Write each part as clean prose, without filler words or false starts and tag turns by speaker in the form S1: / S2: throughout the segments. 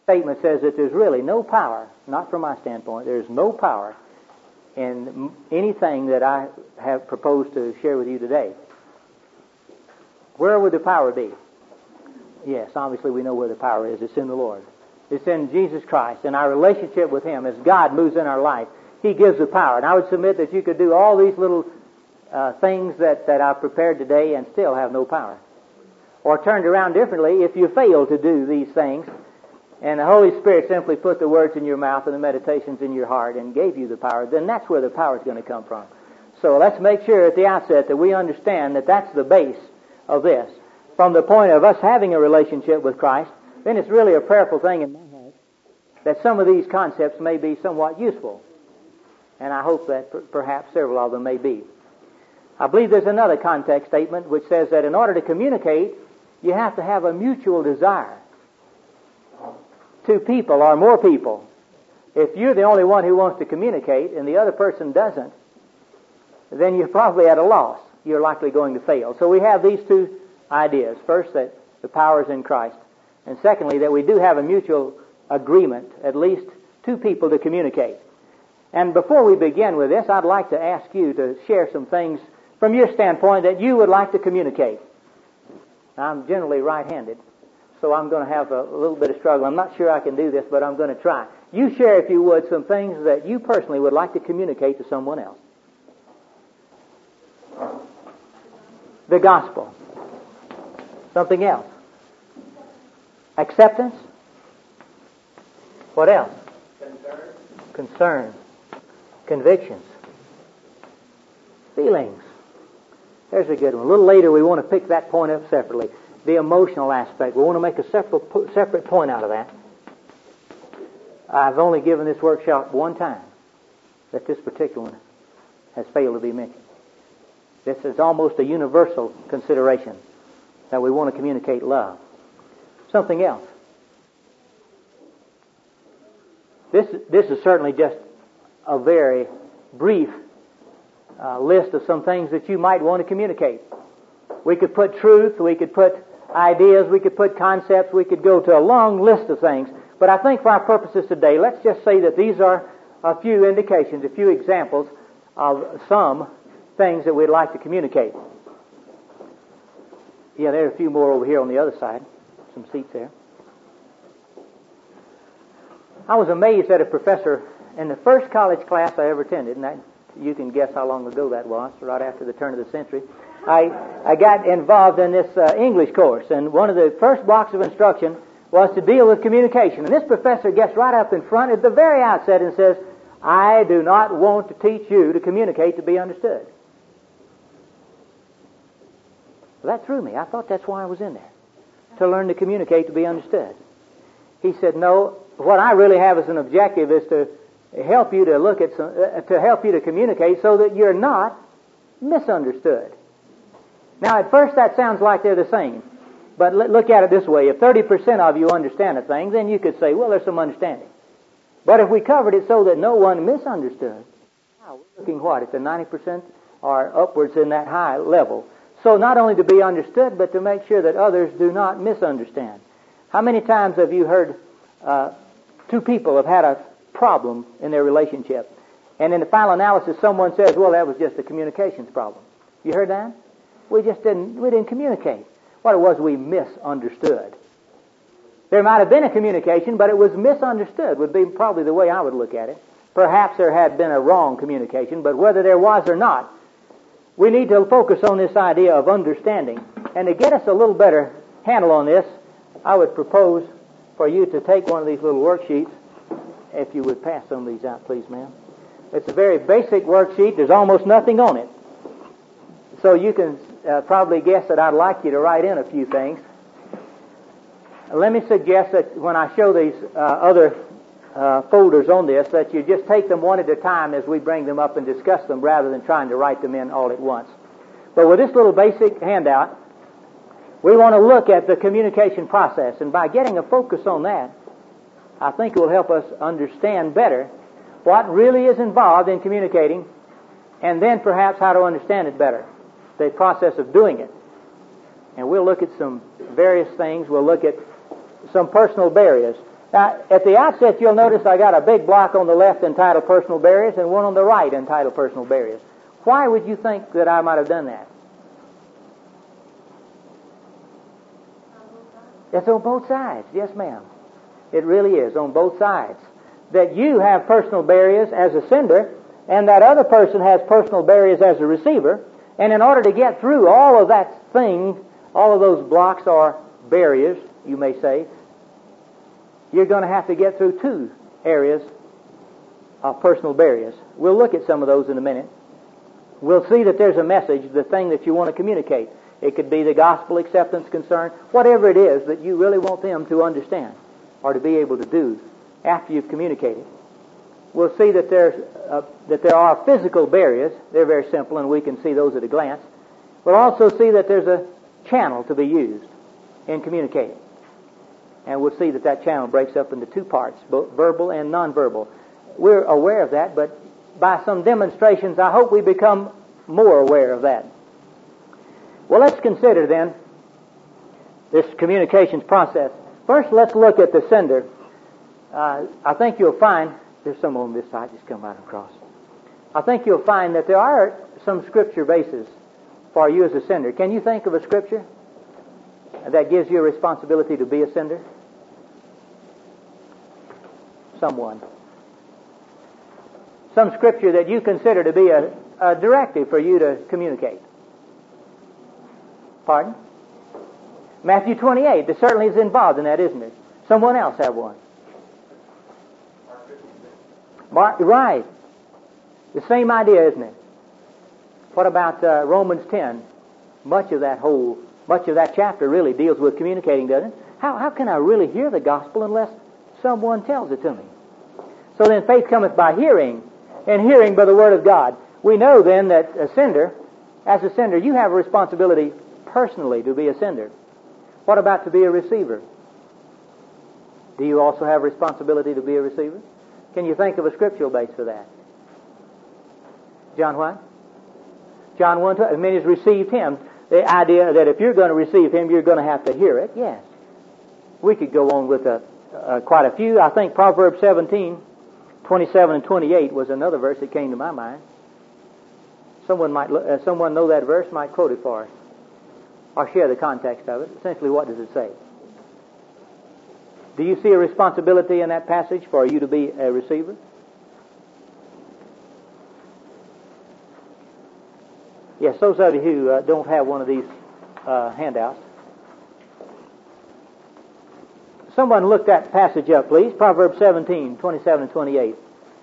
S1: statement says that there's really no power, not from my standpoint, there's no power in anything that I have proposed to share with you today. Where would the power be? Yes, obviously we know where the power is. It's in the Lord. It's in Jesus Christ, and our relationship with Him. As God moves in our life, He gives the power. And I would submit that you could do all these little things that I've prepared today and still have no power. Or turned around differently, if you fail to do these things, and the Holy Spirit simply put the words in your mouth and the meditations in your heart and gave you the power, then that's where the power is going to come from. So let's make sure at the outset that we understand that that's the base of this. From the point of us having a relationship with Christ, then it's really a prayerful thing in my heart that some of these concepts may be somewhat useful. And I hope that perhaps several of them may be. I believe there's another context statement which says that in order to communicate, you have to have a mutual desire. Two people or more people. If you're the only one who wants to communicate and the other person doesn't, then you're probably at a loss. You're likely going to fail. So we have these two ideas. First, that the power is in Christ. And secondly, that we do have a mutual agreement, at least two people to communicate. And before we begin with this, I'd like to ask you to share some things from your standpoint that you would like to communicate. I'm generally right-handed, so I'm going to have a little bit of struggle. I'm not sure I can do this, but I'm going to try. You share, if you would, some things that you personally would like to communicate to someone else. The gospel. Something else. Acceptance. What else? Concern. Convictions. Feelings. There's a good one. A little later we want to pick that point up separately. The emotional aspect. We want to make a separate point out of that. I've only given this workshop one time that this particular one has failed to be mentioned. This is almost a universal consideration that we want to communicate love. Something else. This is certainly just a very brief list of some things that you might want to communicate. We could put truth, we could put ideas, we could put concepts, we could go to a long list of things. But I think for our purposes today, let's just say that these are a few indications, a few examples of some things that we'd like to communicate. Yeah, there are a few more over here on the other side. Some seats there. I was amazed at a professor in the first college class I ever attended, and that, you can guess how long ago that was, right after the turn of the century. I got involved in this English course, and one of the first blocks of instruction was to deal with communication. And this professor gets right up in front at the very outset and says, I do not want to teach you to communicate to be understood. Well, that threw me. I thought that's why I was in there, to learn to communicate to be understood. He said, no, what I really have as an objective is to help you to look at to help you to communicate so that you're not misunderstood. Now, at first that sounds like they're the same, but look at it this way. If 30% of you understand a thing, then you could say, well, there's some understanding. But if we covered it so that no one misunderstood, now we're looking what, at the 90% or upwards in that high level. So not only to be understood, but to make sure that others do not misunderstand. How many times have you heard two people have had a problem in their relationship, and in the final analysis someone says, well, that was just a communications problem. You heard that? We didn't communicate. What it was, we misunderstood. There might have been a communication, but it was misunderstood, would be probably the way I would look at it. Perhaps there had been a wrong communication, but whether there was or not, we need to focus on this idea of understanding. And to get us a little better handle on this, I would propose for you to take one of these little worksheets. If you would pass some of these out, please, ma'am. It's a very basic worksheet. There's almost nothing on it. So you can probably guess that I'd like you to write in a few things. Let me suggest that when I show these other folders on this, that you just take them one at a time as we bring them up and discuss them rather than trying to write them in all at once. But with this little basic handout, we want to look at the communication process. And by getting a focus on that, I think it will help us understand better what really is involved in communicating, and then perhaps how to understand it better, the process of doing it. And we'll look at some various things. We'll look at some personal barriers. Now, at the outset, you'll notice I got a big block on the left entitled Personal Barriers and one on the right entitled Personal Barriers. Why would you think that I might have done that? It's on both sides. Yes, ma'am. It really is on both sides. That you have personal barriers as a sender, and that other person has personal barriers as a receiver. And in order to get through all of that thing, all of those blocks or barriers, you may say, you're going to have to get through two areas of personal barriers. We'll look at some of those in a minute. We'll see that there's a message, the thing that you want to communicate. It could be the gospel acceptance concern, whatever it is that you really want them to understand or to be able to do after you've communicated. We'll see that there are physical barriers. They're very simple, and we can see those at a glance. We'll also see that there's a channel to be used in communicating. And we'll see that that channel breaks up into two parts, both verbal and nonverbal. We're aware of that, but by some demonstrations, I hope we become more aware of that. Well, let's consider then this communications process. First, let's look at the sender. I think you'll find, there's some on this side, just come right across. I think you'll find that there are some scripture bases for you as a sender. Can you think of a scripture that gives you a responsibility to be a sender? Someone. Some scripture that you consider to be a directive for you to communicate. Pardon? Matthew 28. There certainly is involved in that, isn't it? Someone else have one. Mark, right. The same idea, isn't it? What about Romans 10? Much of that chapter really deals with communicating, doesn't it? How can I really hear the gospel unless someone tells it to me? So then faith cometh by hearing, and hearing by the word of God. We know then that as a sender, you have a responsibility personally to be a sender. What about to be a receiver? Do you also have a responsibility to be a receiver? Can you think of a scriptural base for that? John what? John 1:12. As many as received him. The idea that if you're going to receive him, you're going to have to hear it. Yes. We could go on with quite a few. I think Proverbs 17, 27 and 28 was another verse that came to my mind. Someone know that verse, might quote it for us. Or share the context of it. Essentially, what does it say? Do you see a responsibility in that passage for you to be a receiver? Yes, those of you who don't have one of these handouts. Someone look that passage up, please. Proverbs 17, 27 and 28.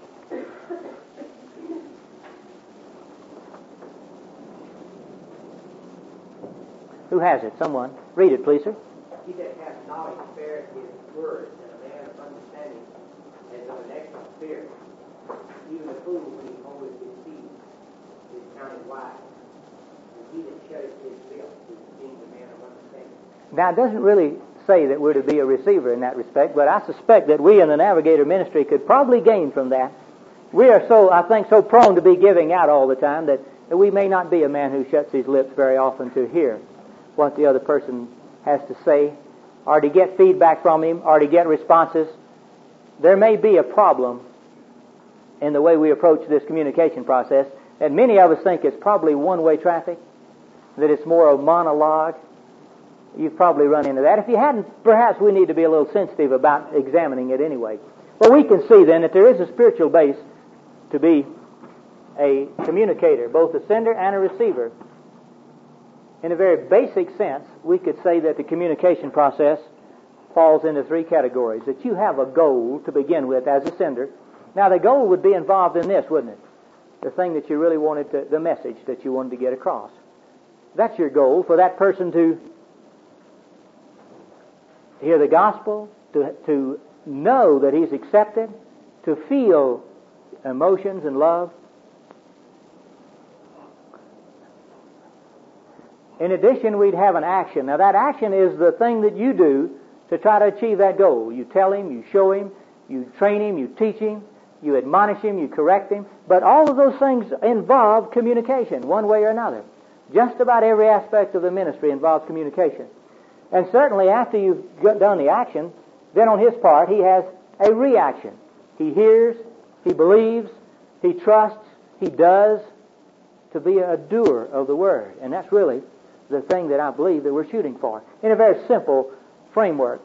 S1: Who has it? Someone. Read it, please, sir.
S2: He that hath knowledge spareth his words, and a man of understanding is of an excellent spirit. Even a fool, when he holdeth his peace, is counted wise. And he that shutteth his lips is esteemed a man of understanding.
S1: Now, it doesn't really say that we're to be a receiver in that respect, but I suspect that we in the Navigator ministry could probably gain from that. We are so prone to be giving out all the time that we may not be a man who shuts his lips very often to hear what the other person has to say, or to get feedback from him, or to get responses. There may be a problem in the way we approach this communication process, and many of us think it's probably one-way traffic, that it's more a monologue. You've probably run into that. If you hadn't, perhaps we need to be a little sensitive about examining it anyway. But we can see then that there is a spiritual base to be a communicator, both a sender and a receiver. In a very basic sense, we could say that the communication process falls into three categories. That you have a goal to begin with as a sender. Now, the goal would be involved in this, wouldn't it? The thing that you really wanted the message that you wanted to get across. That's your goal, for that person to hear the gospel, to know that he's accepted, to feel emotions and love. In addition, we'd have an action. Now, that action is the thing that you do to try to achieve that goal. You tell him, you show him, you train him, you teach him, you admonish him, you correct him. But all of those things involve communication, one way or another. Just about every aspect of the ministry involves communication. And certainly after you've done the action, then on his part he has a reaction. He hears, he believes, he trusts, he does, to be a doer of the Word. And that's really the thing that I believe that we're shooting for, in a very simple framework.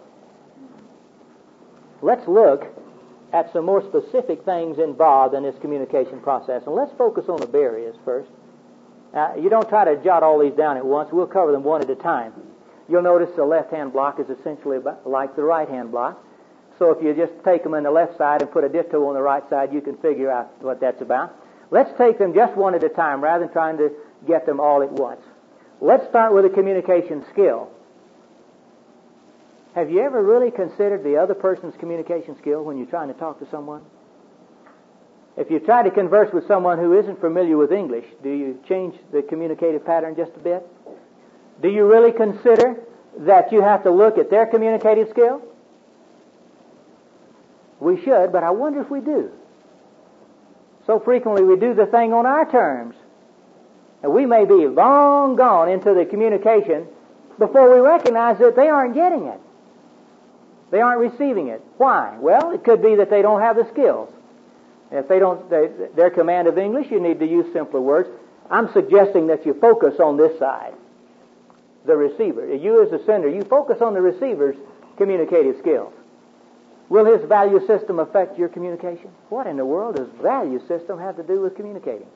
S1: Let's look at some more specific things involved in this communication process. And let's focus on the barriers first. You don't try to jot all these down at once. We'll cover them one at a time. You'll notice the left-hand block is essentially like the right-hand block. So if you just take them on the left side and put a ditto on the right side, you can figure out what that's about. Let's take them just one at a time rather than trying to get them all at once. Let's start with a communication skill. Have you ever really considered the other person's communication skill when you're trying to talk to someone? If you try to converse with someone who isn't familiar with English, do you change the communicative pattern just a bit? Do you really consider that you have to look at their communicative skill? We should, but I wonder if we do. So frequently we do the thing on our terms. And we may be long gone into the communication before we recognize that they aren't getting it. They aren't receiving it. Why? Well, it could be that they don't have the skills. If they don't, their command of English, you need to use simpler words. I'm suggesting that you focus on this side, the receiver. You as a sender, you focus on the receiver's communicative skills. Will his value system affect your communication? What in the world does value system have to do with communicating?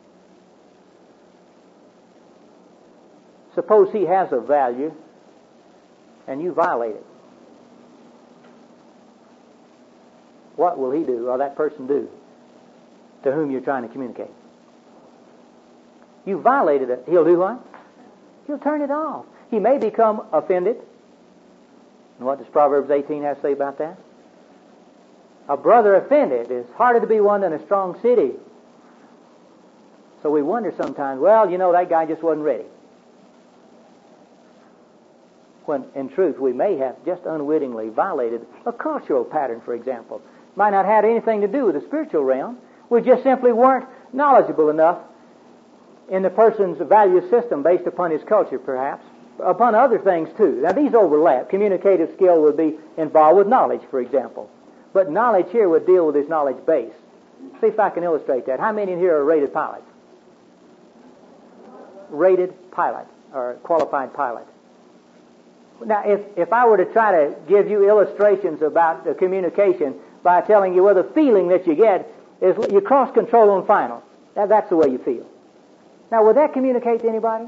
S1: Suppose he has a value and you violate it. What will he do, or that person do, to whom you're trying to communicate? You violated it. He'll do what? He'll turn it off. He may become offended. And what does Proverbs 18 have to say about that? A brother offended is harder to be won than a strong city. So we wonder sometimes, well, that guy just wasn't ready. When, in truth, we may have just unwittingly violated a cultural pattern, for example. Might not have anything to do with the spiritual realm. We just simply weren't knowledgeable enough in the person's value system based upon his culture, perhaps, upon other things, too. Now, these overlap. Communicative skill would be involved with knowledge, for example. But knowledge here would deal with his knowledge base. See if I can illustrate that. How many in here are rated pilots? Rated pilot, or qualified pilot. Now, if I were to try to give you illustrations about the communication by telling you, well, the feeling that you get is you cross control on final. Now, that's the way you feel. Now, would that communicate to anybody?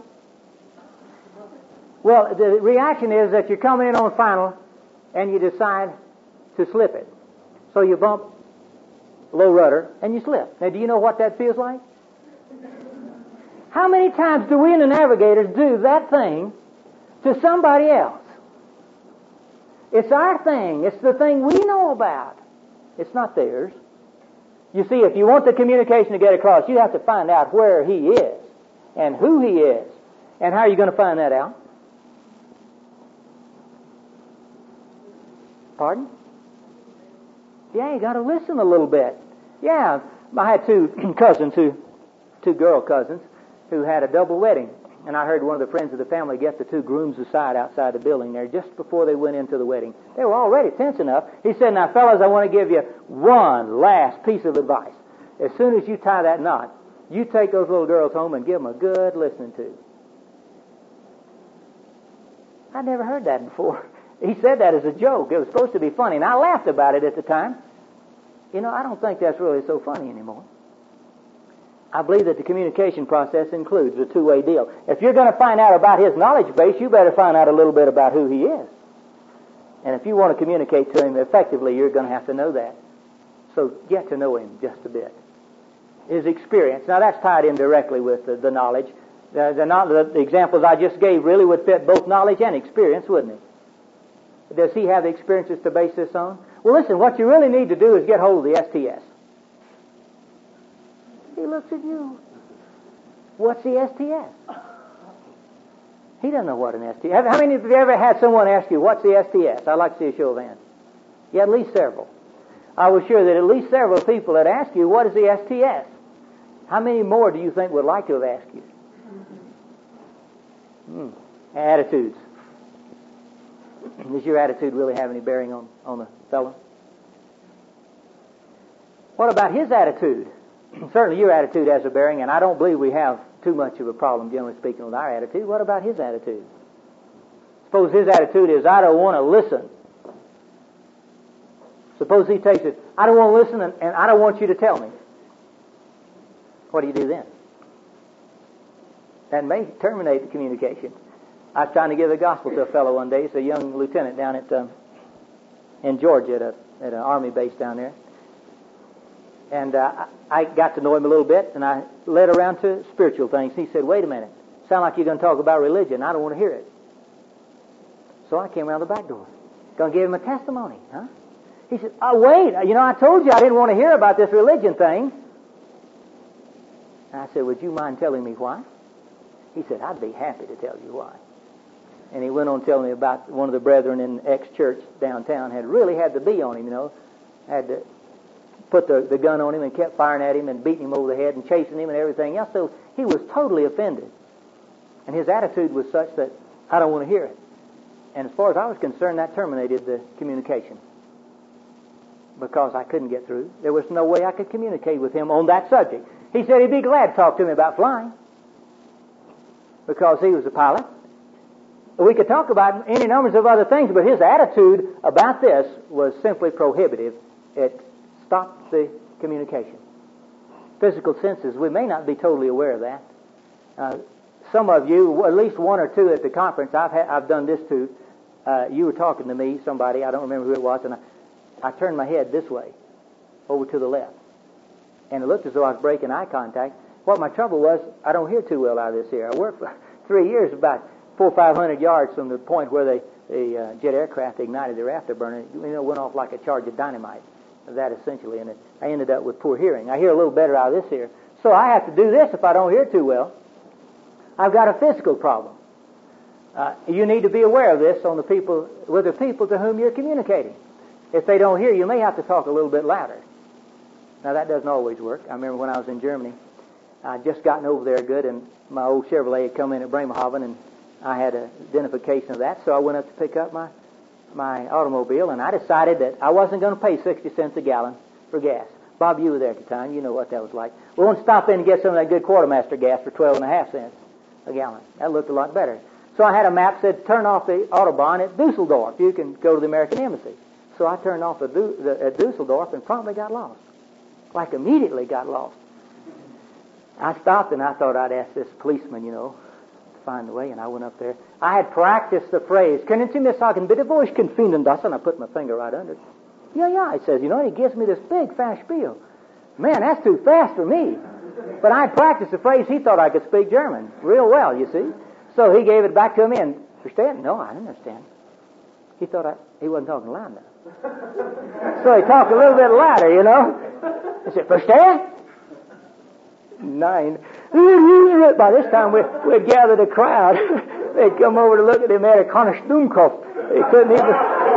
S1: Well, the reaction is that you're coming in on final and you decide to slip it. So you bump low rudder and you slip. Now, do you know what that feels like? How many times do we in the navigators do that thing to somebody else? It's our thing. It's the thing we know about. It's not theirs. You see, if you want the communication to get across, you have to find out where he is and who he is. And how are you going to find that out? Pardon? Yeah, you got to listen a little bit. Yeah, I had two girl cousins who had a double wedding. And I heard one of the friends of the family get the two grooms aside outside the building there just before they went into the wedding. They were already tense enough. He said, now, fellas, I want to give you one last piece of advice. As soon as you tie that knot, you take those little girls home and give them a good listening to. I'd never heard that before. He said that as a joke. It was supposed to be funny, and I laughed about it at the time. I don't think that's really so funny anymore. I believe that the communication process includes a two-way deal. If you're going to find out about his knowledge base, you better find out a little bit about who he is. And if you want to communicate to him effectively, you're going to have to know that. So get to know him just a bit. His experience. Now, that's tied in directly with the knowledge. The examples I just gave really would fit both knowledge and experience, wouldn't it? Does he have the experiences to base this on? Well, listen, what you really need to do is get hold of the STS. He looks at you. What's the STS? He doesn't know what an STS is. How many of you ever had someone ask you, what's the STS? I'd like to see a show of hands. Yeah, at least several. I was sure that at least several people had asked you, what is the STS? How many more do you think would like to have asked you? Attitudes. Does your attitude really have any bearing on the fellow? What about his attitude? Certainly your attitude has a bearing, and I don't believe we have too much of a problem, generally speaking, with our attitude. What about his attitude? Suppose his attitude is, I don't want to listen. Suppose he takes it, I don't want to listen, and I don't want you to tell me. What do you do then? That may terminate the communication. I was trying to give the gospel to a fellow one day. He's a young lieutenant down in Georgia at an army base down there. And I got to know him a little bit, and I led around to spiritual things. He said, wait a minute, sound like you're going to talk about religion. I don't want to hear it. So I came around the back door. Going to give him a testimony, huh? He said, oh, wait, I told you I didn't want to hear about this religion thing. And I said, would you mind telling me why? He said, I'd be happy to tell you why. And he went on telling me about one of the brethren in X-Church downtown had really had the bee on him, had to put the gun on him and kept firing at him and beating him over the head and chasing him and everything else. So he was totally offended. And his attitude was such that I don't want to hear it. And as far as I was concerned, that terminated the communication. Because I couldn't get through. There was no way I could communicate with him on that subject. He said he'd be glad to talk to me about flying. Because he was a pilot. We could talk about any numbers of other things, but his attitude about this was simply prohibitive. It stopped the communication. Physical senses, we may not be totally aware of that. Some of you, at least one or two at the conference, I've done this too. You were talking to me, somebody, I don't remember who it was, and I turned my head this way, over to the left. And it looked as though I was breaking eye contact. What my trouble was, I don't hear too well out of this here. I worked for 3 years about 400 or 500 yards from the point where the jet aircraft ignited their afterburner. It went off like a charge of dynamite. That essentially, and I ended up with poor hearing. I hear a little better out of this here. So I have to do this if I don't hear too well. I've got a physical problem. You need to be aware of this with the people to whom you're communicating. If they don't hear, you may have to talk a little bit louder. Now that doesn't always work. I remember when I was in Germany, I'd just gotten over there good, and my old Chevrolet had come in at Bremerhaven, and I had an identification of that, so I went up to pick up my automobile, and I decided that I wasn't going to pay 60 cents a gallon for gas. Bob, you were there at the time. You know what that was like. We want to stop in and get some of that good quartermaster gas for 12.5 cents a gallon. That looked a lot better. So I had a map that said, turn off the Autobahn at Dusseldorf. You can go to the American Embassy. So I turned off at Dusseldorf and promptly got lost. Like immediately got lost. I stopped and I thought I'd ask this policeman, to find the way, and I went up there. I had practiced the phrase, können Sie mir sagen, bitte wo ich kann finden das? And I put my finger right under it. Yeah, it says, and he gives me this big fast spiel. Man, that's too fast for me. But I practiced the phrase. He thought I could speak German real well, you see. So he gave it back to me, and understand? No, I didn't understand. He thought he wasn't talking loud enough. So he talked a little bit louder, I said, verstehen? Nine. By this time, we'd gathered a crowd. They'd come over to look at him, at Connor Stumkopf. They couldn't even...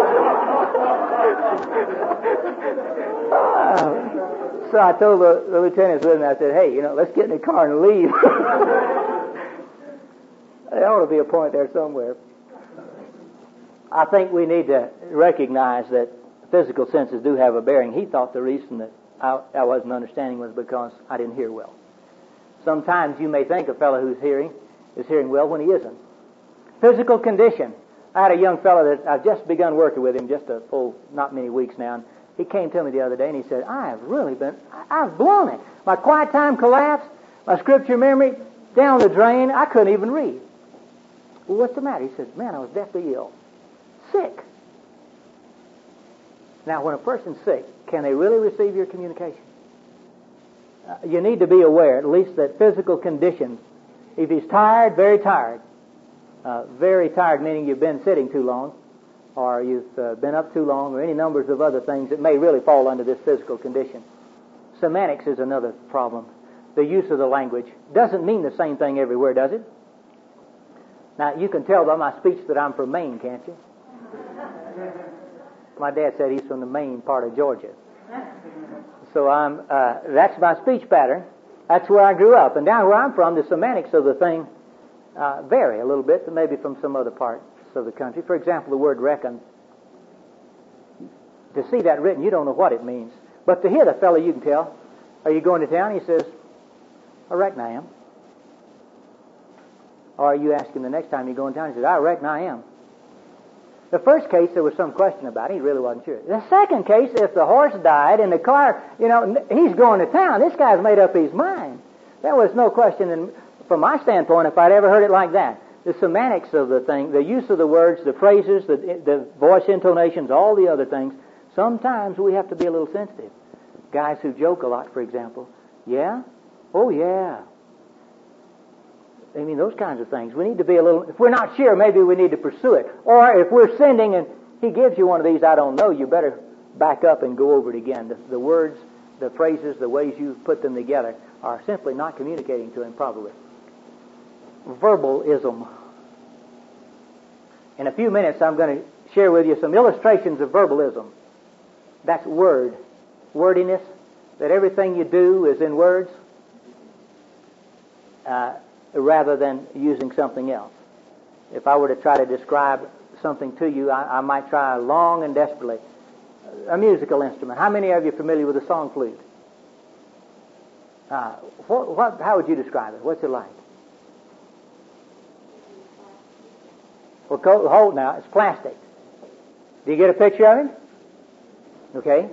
S1: So I told the lieutenants with me, I said, hey, let's get in the car and leave. There ought to be a point there somewhere. I think we need to recognize that physical senses do have a bearing. He thought the reason that I wasn't understanding was because I didn't hear well. Sometimes you may think a fellow who's is hearing well when he isn't. Physical condition. I had a young fellow that I've just begun working with him, not many weeks now, and he came to me the other day and he said, I've blown it. My quiet time collapsed, my scripture memory down the drain, I couldn't even read. Well, what's the matter? He said, man, I was deathly ill. Sick. Now, when a person's sick, can they really receive your communication? You need to be aware, at least, that physical conditions, if he's tired, very tired meaning you've been sitting too long, or you've been up too long, or any numbers of other things that may really fall under this physical condition. Semantics is another problem. The use of the language doesn't mean the same thing everywhere, does it? Now, you can tell by my speech that I'm from Maine, can't you? My dad said he's from the Maine part of Georgia. So that's my speech pattern. That's where I grew up. And down where I'm from, the semantics of the thing vary a little bit, maybe from some other part of the country. For example, the word reckon. To see that written, you don't know what it means. But to hear the fellow, you can tell. Are you going to town? He says, I reckon I am. Or you ask him the next time you go in town, he says, I reckon I am. The first case, there was some question about it. He really wasn't sure. The second case, if the horse died and the car, he's going to town. This guy's made up his mind. There was no question, and from my standpoint, if I'd ever heard it like that. The semantics of the thing, the use of the words, the phrases, the voice intonations, all the other things, sometimes we have to be a little sensitive. Guys who joke a lot, for example. Yeah? Oh, yeah. I mean, those kinds of things. We need to be a little, if we're not sure, maybe we need to pursue it. Or if we're sending and he gives you one of these, I don't know, you better back up and go over it again. The words, the phrases, the ways you put them together are simply not communicating to him probably. Verbalism. In a few minutes, I'm going to share with you some illustrations of verbalism. That's wordiness, that everything you do is in words, rather than using something else. If I were to try to describe something to you, I might try long and desperately. A musical instrument. How many of you are familiar with a song flute? How would you describe it? What's it like? Well, hold now. It's plastic. Do you get a picture of it? Okay.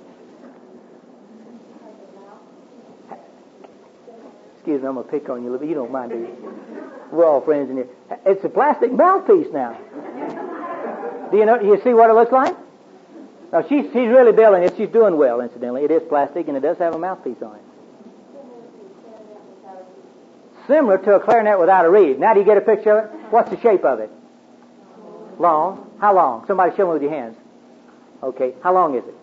S1: Excuse me, I'm going to pick on you a little bit. You don't mind, do you? We're all friends in here. It's a plastic mouthpiece now. Do you see what it looks like? Now, she's really building it. She's doing well, incidentally. It is plastic, and it does have a mouthpiece on it. Similar to a clarinet without a reed. Now, do you get a picture of it? What's the shape of it? Long. How long? Somebody show me with your hands. Okay. How long is it?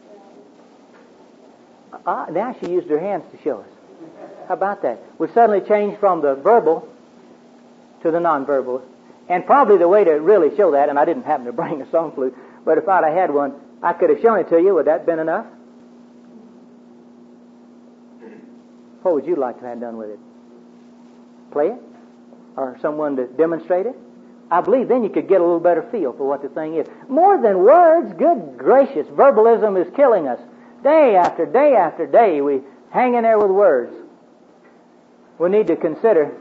S1: Now she used her hands to show us. How about that? We suddenly changed from the verbal to the nonverbal. And probably the way to really show that, and I didn't happen to bring a song flute, but if I'd have had one, I could have shown it to you. Would that have been enough? What would you like to have done with it? Play it? Or someone to demonstrate it? I believe then you could get a little better feel for what the thing is. More than words, good gracious, verbalism is killing us. Day after day after day, we hang in there with words. We need to consider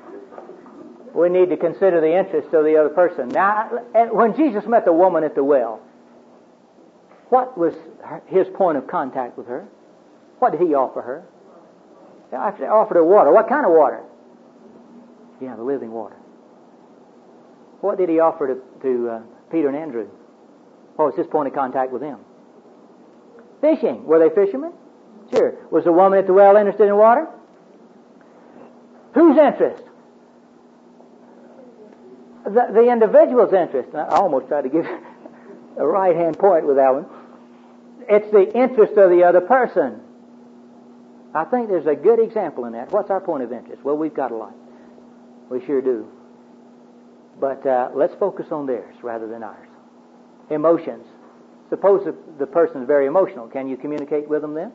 S1: the interest of the other person. Now, when Jesus met the woman at the well, what was his point of contact with her? What did he offer her? He offered her water. What kind of water? Yeah, the living water. What did he offer to Peter and Andrew? What was his point of contact with them? Fishing. Were they fishermen? Sure. Was the woman at the well interested in water? Whose interest? The individual's interest. I almost tried to give a right-hand point with that one. It's the interest of the other person. I think there's a good example in that. What's our point of interest? Well, we've got a lot. We sure do. But let's focus on theirs rather than ours. Emotions. Suppose the person is very emotional. Can you communicate with them then?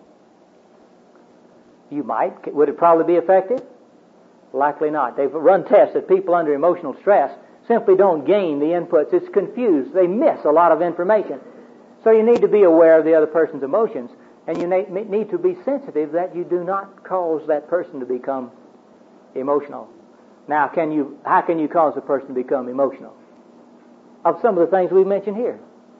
S1: You might. Would it probably be effective? Likely not. They've run tests that people under emotional stress simply don't gain the inputs. It's confused. They miss a lot of information. So you need to be aware of the other person's emotions, and you need to be sensitive that you do not cause that person to become emotional. Now, how can you cause a person to become emotional? Of some of the things we've mentioned here.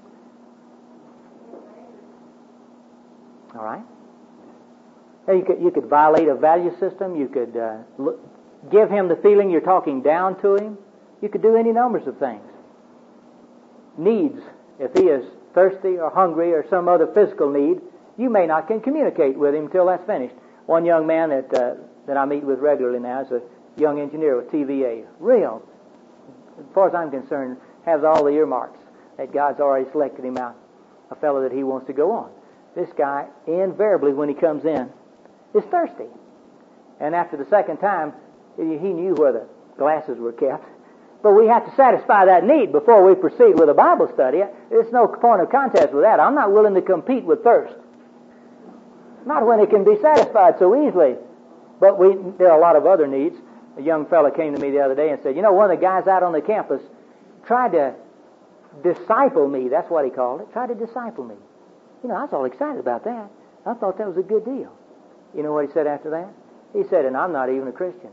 S1: All right? You could violate a value system. You could give him the feeling you're talking down to him. You could do any numbers of things. Needs. If he is thirsty or hungry or some other physical need, you may not can communicate with him until that's finished. One young man that I meet with regularly now is a young engineer with TVA. Real, as far as I'm concerned, has all the earmarks that God's already selected him out. A fellow that he wants to go on. This guy, invariably, when he comes in, is thirsty. And after the second time, he knew where the glasses were kept. But we have to satisfy that need before we proceed with a Bible study. There's no point of contest with that. I'm not willing to compete with thirst. Not when it can be satisfied so easily. But there are a lot of other needs. A young fellow came to me the other day and said, one of the guys out on the campus, tried to disciple me. That's what he called it. Tried to disciple me. You know, I was all excited about that. I thought that was a good deal. You know what he said after that? He said, and I'm not even a Christian.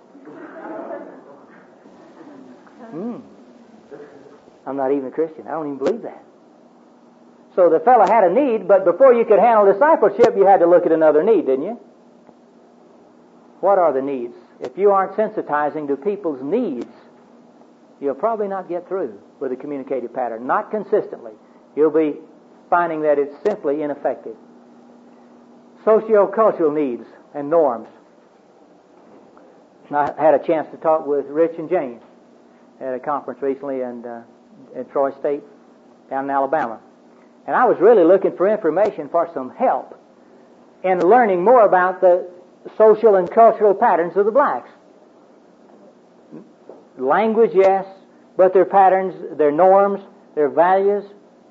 S1: I'm not even a Christian. I don't even believe that. So the fellow had a need, but before you could handle discipleship, you had to look at another need, didn't you? What are the needs? If you aren't sensitizing to people's needs, you'll probably not get through with a communicative pattern. Not consistently. You'll be finding that it's simply ineffective. Socio-cultural needs and norms. I had a chance to talk with Rich and James at a conference recently in Troy State, down in Alabama. And I was really looking for information for some help in learning more about the social and cultural patterns of the blacks. Language, yes, but their patterns, their norms, their values.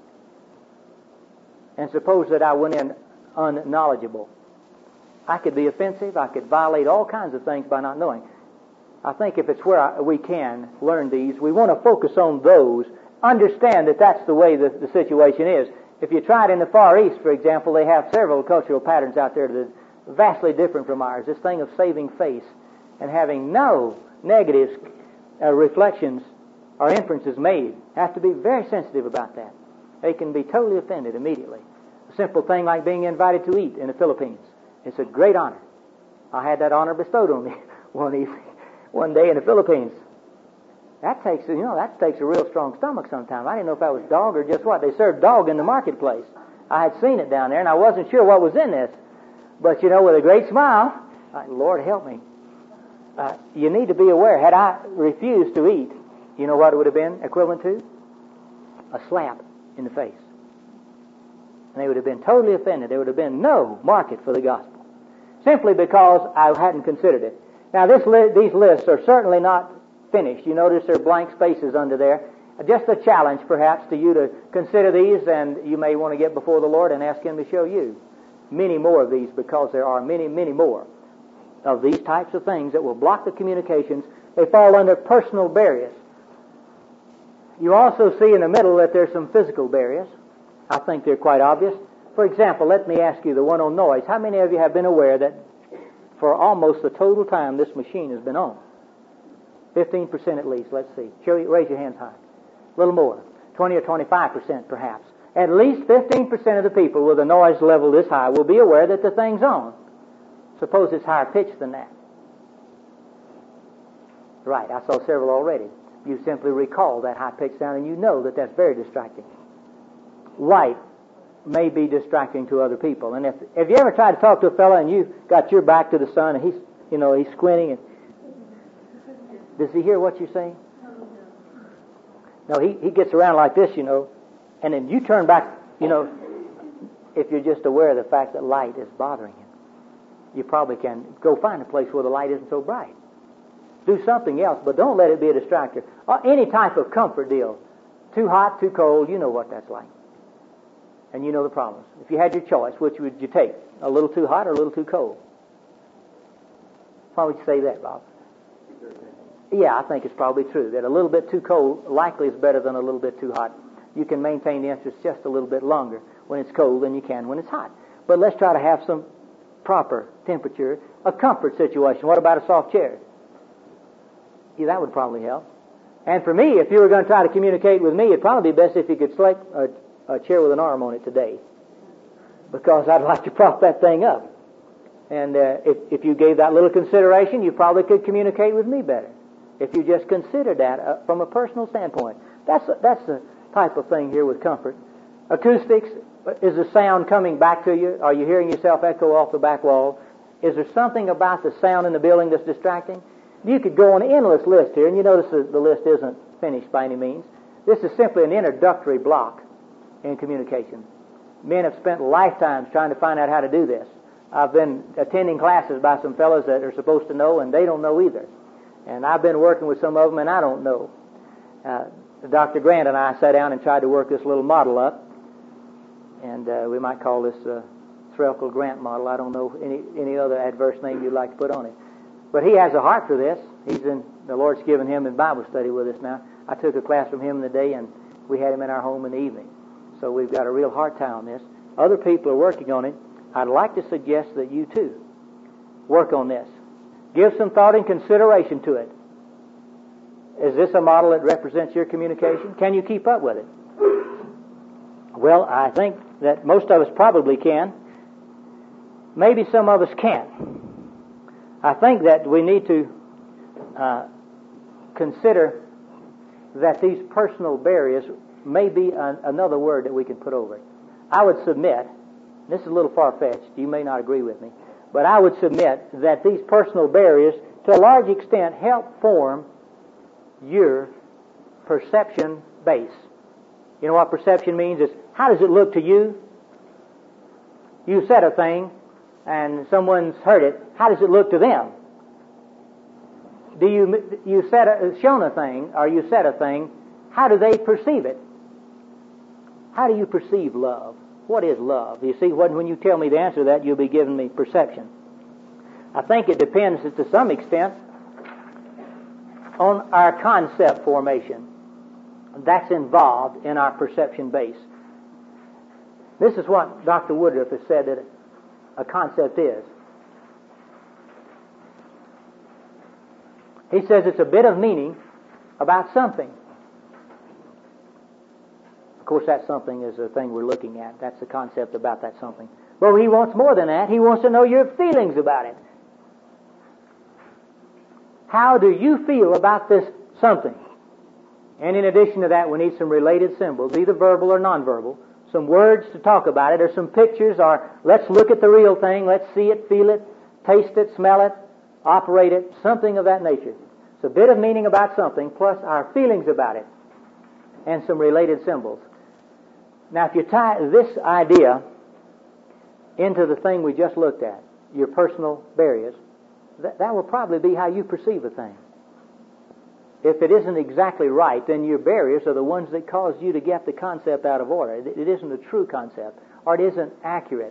S1: And suppose that I went in unknowledgeable. I could be offensive. I could violate all kinds of things by not knowing. I think if it's where we can learn these, we want to focus on those. Understand that that's the way the situation is. If you try it in the Far East, for example, they have several cultural patterns out there that are vastly different from ours. This thing of saving face and having no negative reflections or inferences made. Have to be very sensitive about that. They can be totally offended immediately. A simple thing like being invited to eat in the Philippines. It's a great honor. I had that honor bestowed on me one day in the Philippines. That takes a real strong stomach sometimes. I didn't know if that was dog or just what. They served dog in the marketplace. I had seen it down there, and I wasn't sure what was in this. But, with a great smile, Lord help me. You need to be aware. Had I refused to eat, you know what it would have been equivalent to? A slap in the face. And they would have been totally offended. There would have been no market for the gospel. Simply because I hadn't considered it. Now, these lists are certainly not finished. You notice there are blank spaces under there. Just a challenge, perhaps, to you to consider these, and you may want to get before the Lord and ask Him to show you many more of these, because there are many, many more of these types of things that will block the communications. They fall under personal barriers. You also see in the middle that there's some physical barriers. I think they're quite obvious. For example, let me ask you the one on noise. How many of you have been aware that for almost the total time this machine has been on? 15% at least, let's see. Raise your hands high. A little more. 20 or 25% perhaps. At least 15% of the people with a noise level this high will be aware that the thing's on. Suppose it's higher pitched than that. Right, I saw several already. You simply recall that high pitched sound and you know that that's very distracting. Light may be distracting to other people. And if you ever tried to talk to a fellow and you got your back to the sun and he's squinting, and does he hear what you're saying? No, he gets around like this, and then you turn back, if you're just aware of the fact that light is bothering him. You probably can go find a place where the light isn't so bright. Do something else, but don't let it be a distractor. Or any type of comfort deal. Too hot, too cold, you know what that's like. And you know the problems. If you had your choice, which would you take? A little too hot or a little too cold? Why would you say that, Bob? Yeah, I think it's probably true that a little bit too cold likely is better than a little bit too hot. You can maintain the interest just a little bit longer when it's cold than you can when it's hot. But let's try to have some proper temperature, a comfort situation. What about a soft chair? Yeah, that would probably help. And for me, if you were going to try to communicate with me, it'd probably be best if you could select a chair with an arm on it today, because I'd like to prop that thing up. And if you gave that little consideration, you probably could communicate with me better. If you just consider that from a personal standpoint. That's the type of thing here with comfort. Acoustics, is the sound coming back to you? Are you hearing yourself echo off the back wall? Is there something about the sound in the building that's distracting? You could go on an endless list here, and you notice the list isn't finished by any means. This is simply an introductory block in communication. Men have spent lifetimes trying to find out how to do this. I've been attending classes by some fellows that are supposed to know, and they don't know either. And I've been working with some of them, and I don't know. Dr. Grant and I sat down and tried to work this little model up, and we might call this Threlkel Grant model. I don't know any other adverse name you'd like to put on it. But he has a heart for this. The Lord's given him in Bible study with us now, I took a class from him in the day, and we had him in our home in the evening. So we've got a real hard time on this. Other people are working on it. I'd like to suggest that you too work on this. Give some thought and consideration to it. Is this a model that represents your communication? Can you keep up with it? Well, I think that most of us probably can. Maybe some of us can't. I think that we need to consider that these personal barriers may be another word that we can put over it. I would submit, this is a little far-fetched, you may not agree with me, but I would submit that these personal barriers, to a large extent, help form your perception base. You know what perception means? Is how does it look to you? You said a thing, and someone's heard it. How does it look to them? Shown a thing, or you said a thing, how do they perceive it? How do you perceive love? What is love? You see, when you tell me the answer to that, you'll be giving me perception. I think it depends to some extent on our concept formation. That's involved in our perception base. This is what Dr. Woodruff has said that a concept is. He says it's a bit of meaning about something. Of course, that something is the thing we're looking at. That's the concept about that something. But he wants more than that. He wants to know your feelings about it. How do you feel about this something? And in addition to that, we need some related symbols, either verbal or nonverbal, some words to talk about it, or some pictures, or let's look at the real thing, let's see it, feel it, taste it, smell it, operate it, something of that nature. It's a bit of meaning about something, plus our feelings about it, and some related symbols. Now, if you tie this idea into the thing we just looked at, your personal barriers, that will probably be how you perceive a thing. If it isn't exactly right, then your barriers are the ones that cause you to get the concept out of order. It isn't a true concept, or it isn't accurate.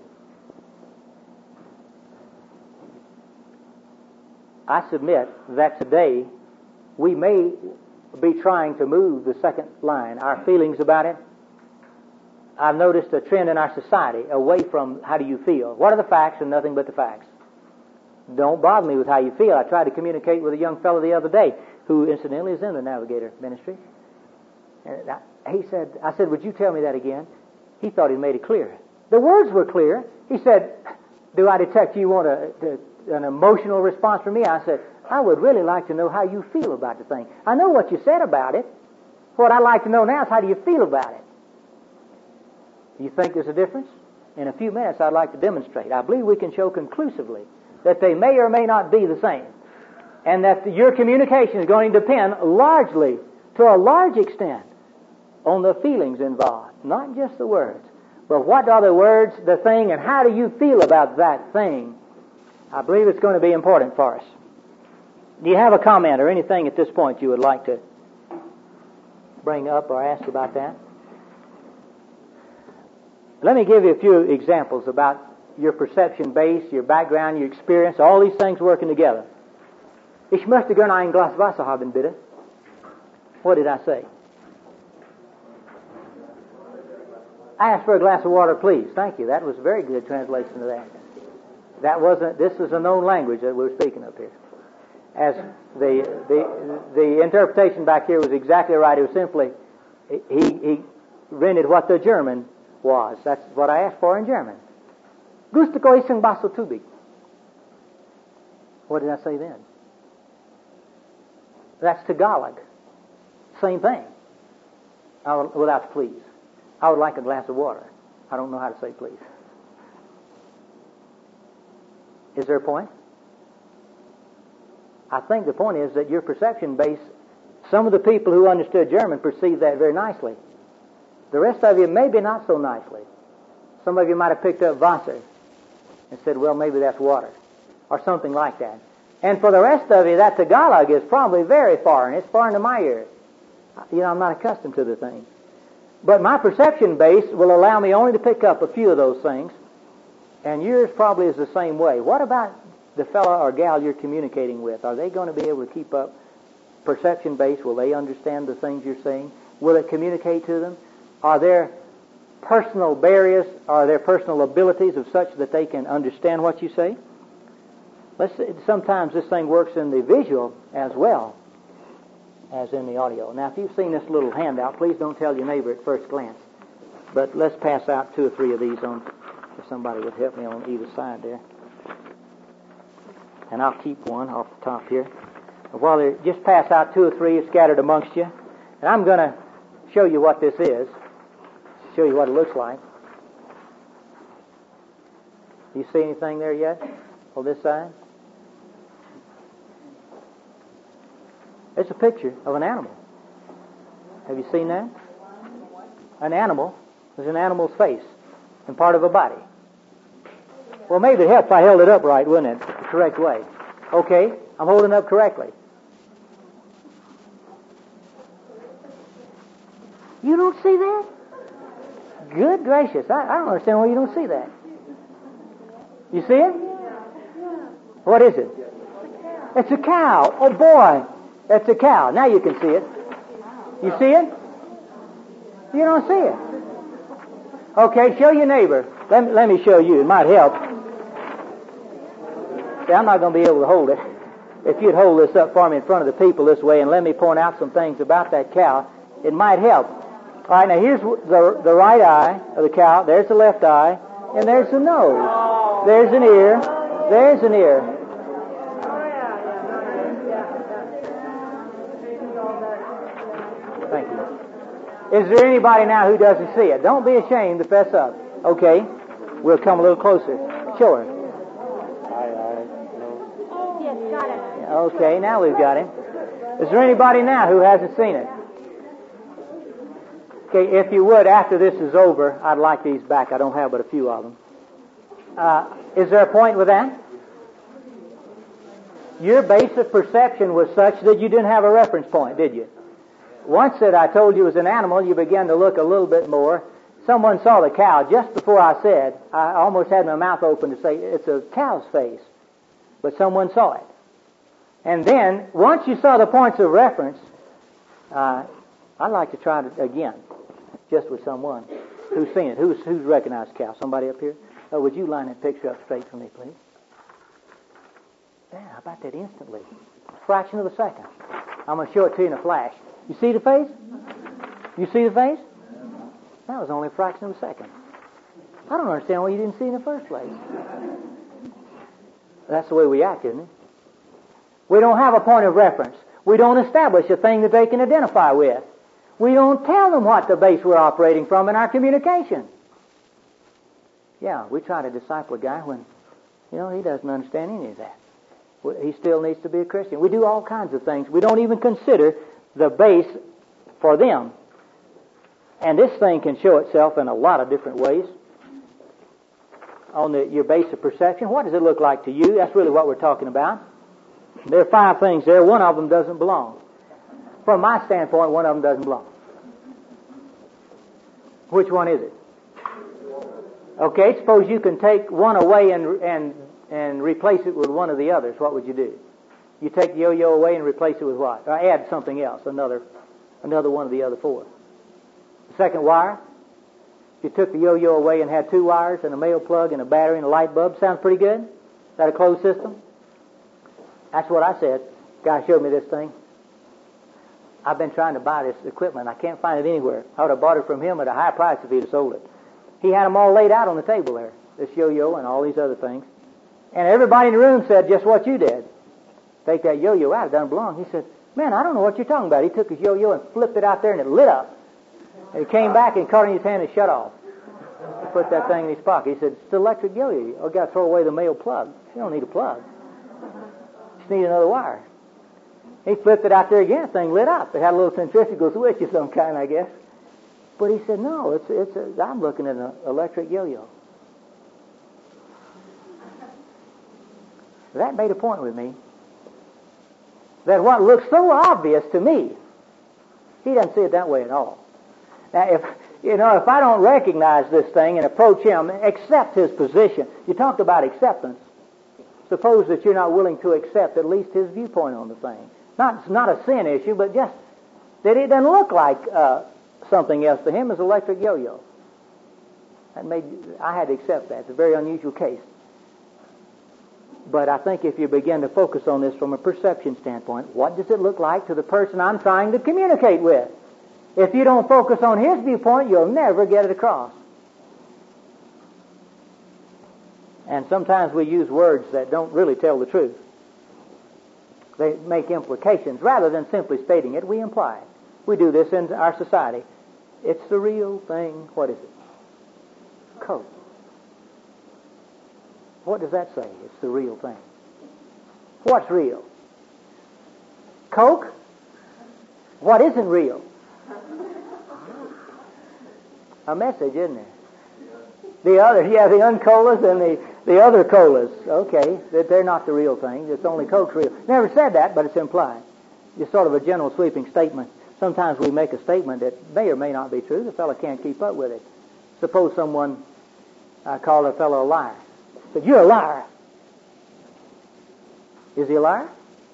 S1: I submit that today we may be trying to move the second line, our feelings about it. I've noticed a trend in our society away from how do you feel. What are the facts and nothing but the facts? Don't bother me with how you feel. I tried to communicate with a young fellow the other day who incidentally is in the Navigator ministry. And I said, would you tell me that again? He thought he made it clear. The words were clear. He said, do I detect you want an emotional response from me? I said, I would really like to know how you feel about the thing. I know what you said about it. What I'd like to know now is how do you feel about it? You think there's a difference? In a few minutes I'd like to demonstrate. I believe we can show conclusively that they may or may not be the same. And that your communication is going to depend largely, to a large extent, on the feelings involved. Not just the words. But what are the words, the thing, and how do you feel about that thing? I believe it's going to be important for us. Do you have a comment or anything at this point you would like to bring up or ask about that? Let me give you a few examples about your perception base, your background, your experience, all these things working together. Ich möchte gerne ein Glas Wasser haben, bitte. What did I say? I asked for a glass of water, please. Thank you. That was a very good translation of that. This is a known language that we're speaking of here. As the interpretation back here was exactly right. It was simply, he rendered what the German was. That's what I asked for in German. Gusto isang baso tubig. What did I say then? That's Tagalog. Same thing. Without please. I would like a glass of water. I don't know how to say please. Is there a point? I think the point is that your perception base, some of the people who understood German perceived that very nicely. The rest of you maybe not so nicely. Some of you might have picked up Wasser and said, well, maybe that's water, or something like that. And for the rest of you, that Tagalog is probably very foreign. It's foreign to my ears. You know, I'm not accustomed to the thing. But my perception base will allow me only to pick up a few of those things, and yours probably is the same way. What about the fellow or gal you're communicating with? Are they going to be able to keep up perception base, will they understand the things you're saying? Will it communicate to them? Are there personal barriers? Are there personal abilities of such that they can understand what you say? Sometimes this thing works in the visual as well as in the audio. Now, if you've seen this little handout, please don't tell your neighbor at first glance. But let's pass out 2 or 3 of these on, if somebody would help me on either side there. And I'll keep one off the top here. While they just pass out 2 or 3 scattered amongst you. And I'm going to show you what this is. Show you what it looks like. Do you see anything there yet? On this side? It's a picture of an animal. Have you seen that? An animal. There's an animal's face and part of a body. Well, maybe it'd help if I held it up right, wouldn't it? The correct way. Okay, I'm holding it up correctly. You don't see that? Good gracious. I don't understand why you don't see that. You see it? What is it? It's a cow. Oh, boy. That's a cow. Now you can see it. You see it? You don't see it. Okay, show your neighbor. Let me show you. It might help. See, I'm not going to be able to hold it. If you'd hold this up for me in front of the people this way and let me point out some things about that cow, it might help. All right, now here's the right eye of the cow. There's the left eye. And there's the nose. There's an ear. There's an ear. Thank you. Is there anybody now who doesn't see it? Don't be ashamed to fess up. Okay. We'll come a little closer. Show her.
S3: Yes, got it.
S1: Okay, now we've got him. Is there anybody now who hasn't seen it? Okay, if you would, after this is over, I'd like these back. I don't have but a few of them. Is there a point with that? Your base of perception was such that you didn't have a reference point, did you? Once that I told you it was an animal, you began to look a little bit more. Someone saw the cow just before I said. I almost had my mouth open to say, it's a cow's face. But someone saw it. And then, once you saw the points of reference, I'd like to try it again, just with someone who's seen it. Who's recognized the cow? Somebody up here? Oh, would you line that picture up straight for me, please? Yeah, how about that instantly? A fraction of a second. I'm going to show it to you in a flash. You see the face? You see the face? That was only a fraction of a second. I don't understand why you didn't see it in the first place. That's the way we act, isn't it? We don't have a point of reference. We don't establish a thing that they can identify with. We don't tell them what the base we're operating from in our communication. Yeah, we try to disciple a guy when, he doesn't understand any of that. He still needs to be a Christian. We do all kinds of things. We don't even consider the base for them. And this thing can show itself in a lot of different ways. On your base of perception, what does it look like to you? That's really what we're talking about. There are 5 things there. One of them doesn't belong. From my standpoint, one of them doesn't belong. Which one is it? Okay, suppose you can take one away and replace it with one of the others. What would you do? You take the yo-yo away and replace it with what? Or add something else, another one of the other 4. The second wire. If you took the yo-yo away and had 2 wires and a male plug and a battery and a light bulb, sounds pretty good? Is that a closed system? That's what I said. Guy showed me this thing. I've been trying to buy this equipment. I can't find it anywhere. I would have bought it from him at a high price if he'd have sold it. He had them all laid out on the table there, this yo-yo and all these other things. And everybody in the room said just what you did. Take that yo-yo out, it doesn't belong. He said, man, I don't know what you're talking about. He took his yo-yo and flipped it out there and it lit up. And he came back and caught it in his hand and shut off. He put that thing in his pocket. He said, it's an electric yo-yo. You've got to throw away the male plug. You don't need a plug. You just need another wire. He flipped it out there again. The thing lit up. It had a little centrifugal switch of some kind, I guess. But he said, no, I'm looking at an electric yo-yo. That made a point with me. That what looks so obvious to me, he doesn't see it that way at all. Now, if I don't recognize this thing and approach him, accept his position. You talked about acceptance. Suppose that you're not willing to accept at least his viewpoint on the thing. Not a sin issue, but just that it doesn't look like something else to him as electric yo-yo. I had to accept that. It's a very unusual case. But I think if you begin to focus on this from a perception standpoint, what does it look like to the person I'm trying to communicate with? If you don't focus on his viewpoint, you'll never get it across. And sometimes we use words that don't really tell the truth. They make implications. Rather than simply stating it, we imply it. We do this in our society. It's the real thing. What is it? Coke. What does that say? It's the real thing. What's real? Coke? What isn't real? A message, isn't it? The uncolas and the other colas. Okay, that they're not the real thing. It's only Coke's real. Never said that, but it's implied. It's sort of a general sweeping statement. Sometimes we make a statement that may or may not be true. The fellow can't keep up with it. Suppose someone called a fellow a liar. Said, "You're a liar." Is he a liar?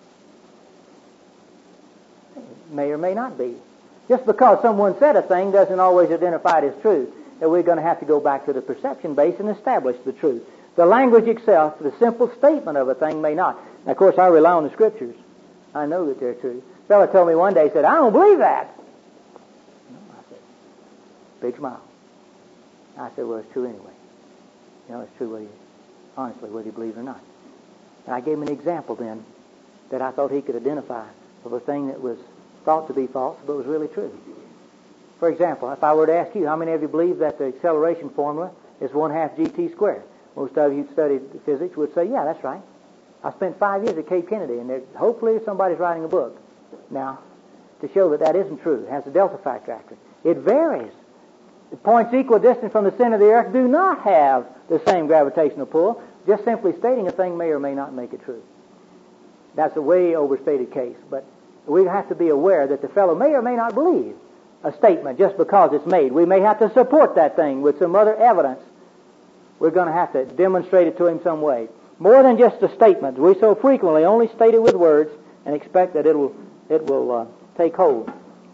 S1: May or may not be. Just because someone said a thing doesn't always identify it as truth. That we're going to have to go back to the perception base and establish the truth. The language itself, the simple statement of a thing may not. Now, of course, I rely on the Scriptures. I know that they're true. A fellow told me one day, he said, "I don't believe that." No, I said, big smile. I said, "Well, it's true anyway. You know, it's true whether you believe it or not." And I gave him an example then that I thought he could identify of a thing that was thought to be false but was really true. For example, if I were to ask you, how many of you believe that the acceleration formula is 1/2 gt squared? Most of you who studied physics would say, "Yeah, that's right. I spent 5 years at Cape Kennedy, and hopefully somebody's writing a book now to show that that isn't true. It has a delta factor after it. It varies. The points equidistant from the center of the earth do not have the same gravitational pull. Just simply stating a thing may or may not make it true. That's a way overstated case, but we have to be aware that the fellow may or may not believe a statement just because it's made. We may have to support that thing with some other evidence. We're going to have to demonstrate it to him some way. More than just a statement. We so frequently only state it with words and expect that it will take hold.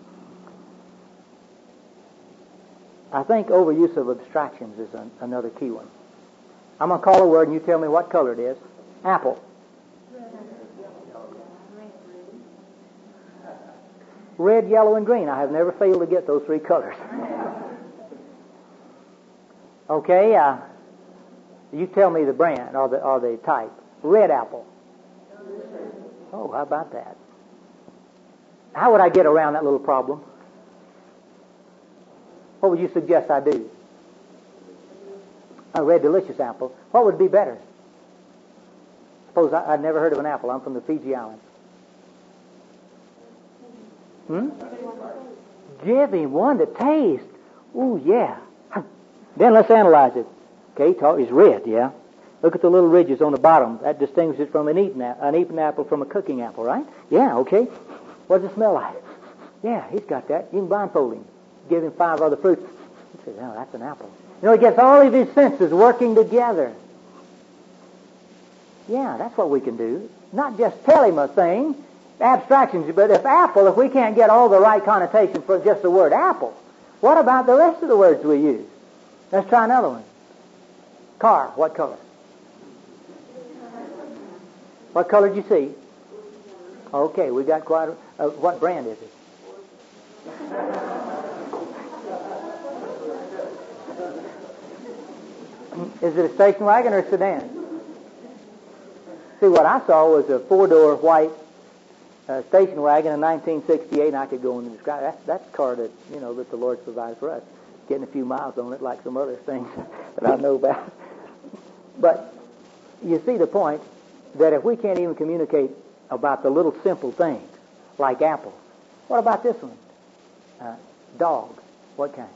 S1: I think overuse of abstractions is another key one. I'm going to call a word and you tell me what color it is. Apple. Red, yellow, and green. I have never failed to get those three colors. Okay, you tell me the brand or the type. Red apple. Oh, how about that? How would I get around that little problem? What would you suggest I do? A red delicious apple. What would be better? Suppose I'd never heard of an apple. I'm from the Fiji Islands. Give him one to taste. Ooh, yeah. Then let's analyze it. Okay, it's red, yeah. Look at the little ridges on the bottom. That distinguishes it from an eaten apple from a cooking apple, right? Yeah, okay. What does it smell like? Yeah, he's got that. You can blindfold him. Give him 5 other fruits. He says, "Oh, that's an apple." You know, he gets all of his senses working together. Yeah, that's what we can do. Not just tell him a thing, abstractions, but if we can't get all the right connotation for just the word apple, what about the rest of the words we use? Let's try another one. Car, what color? What color did you see? Okay, we got quite what brand is it? Is it a station wagon or a sedan? See, what I saw was a 4-door white station wagon in 1968, and I could go and describe that's the car that that the Lord provided for us. Getting a few miles on it, like some other things that I know about. But you see the point that if we can't even communicate about the little simple things like apple, what about this one? Dog. What kind?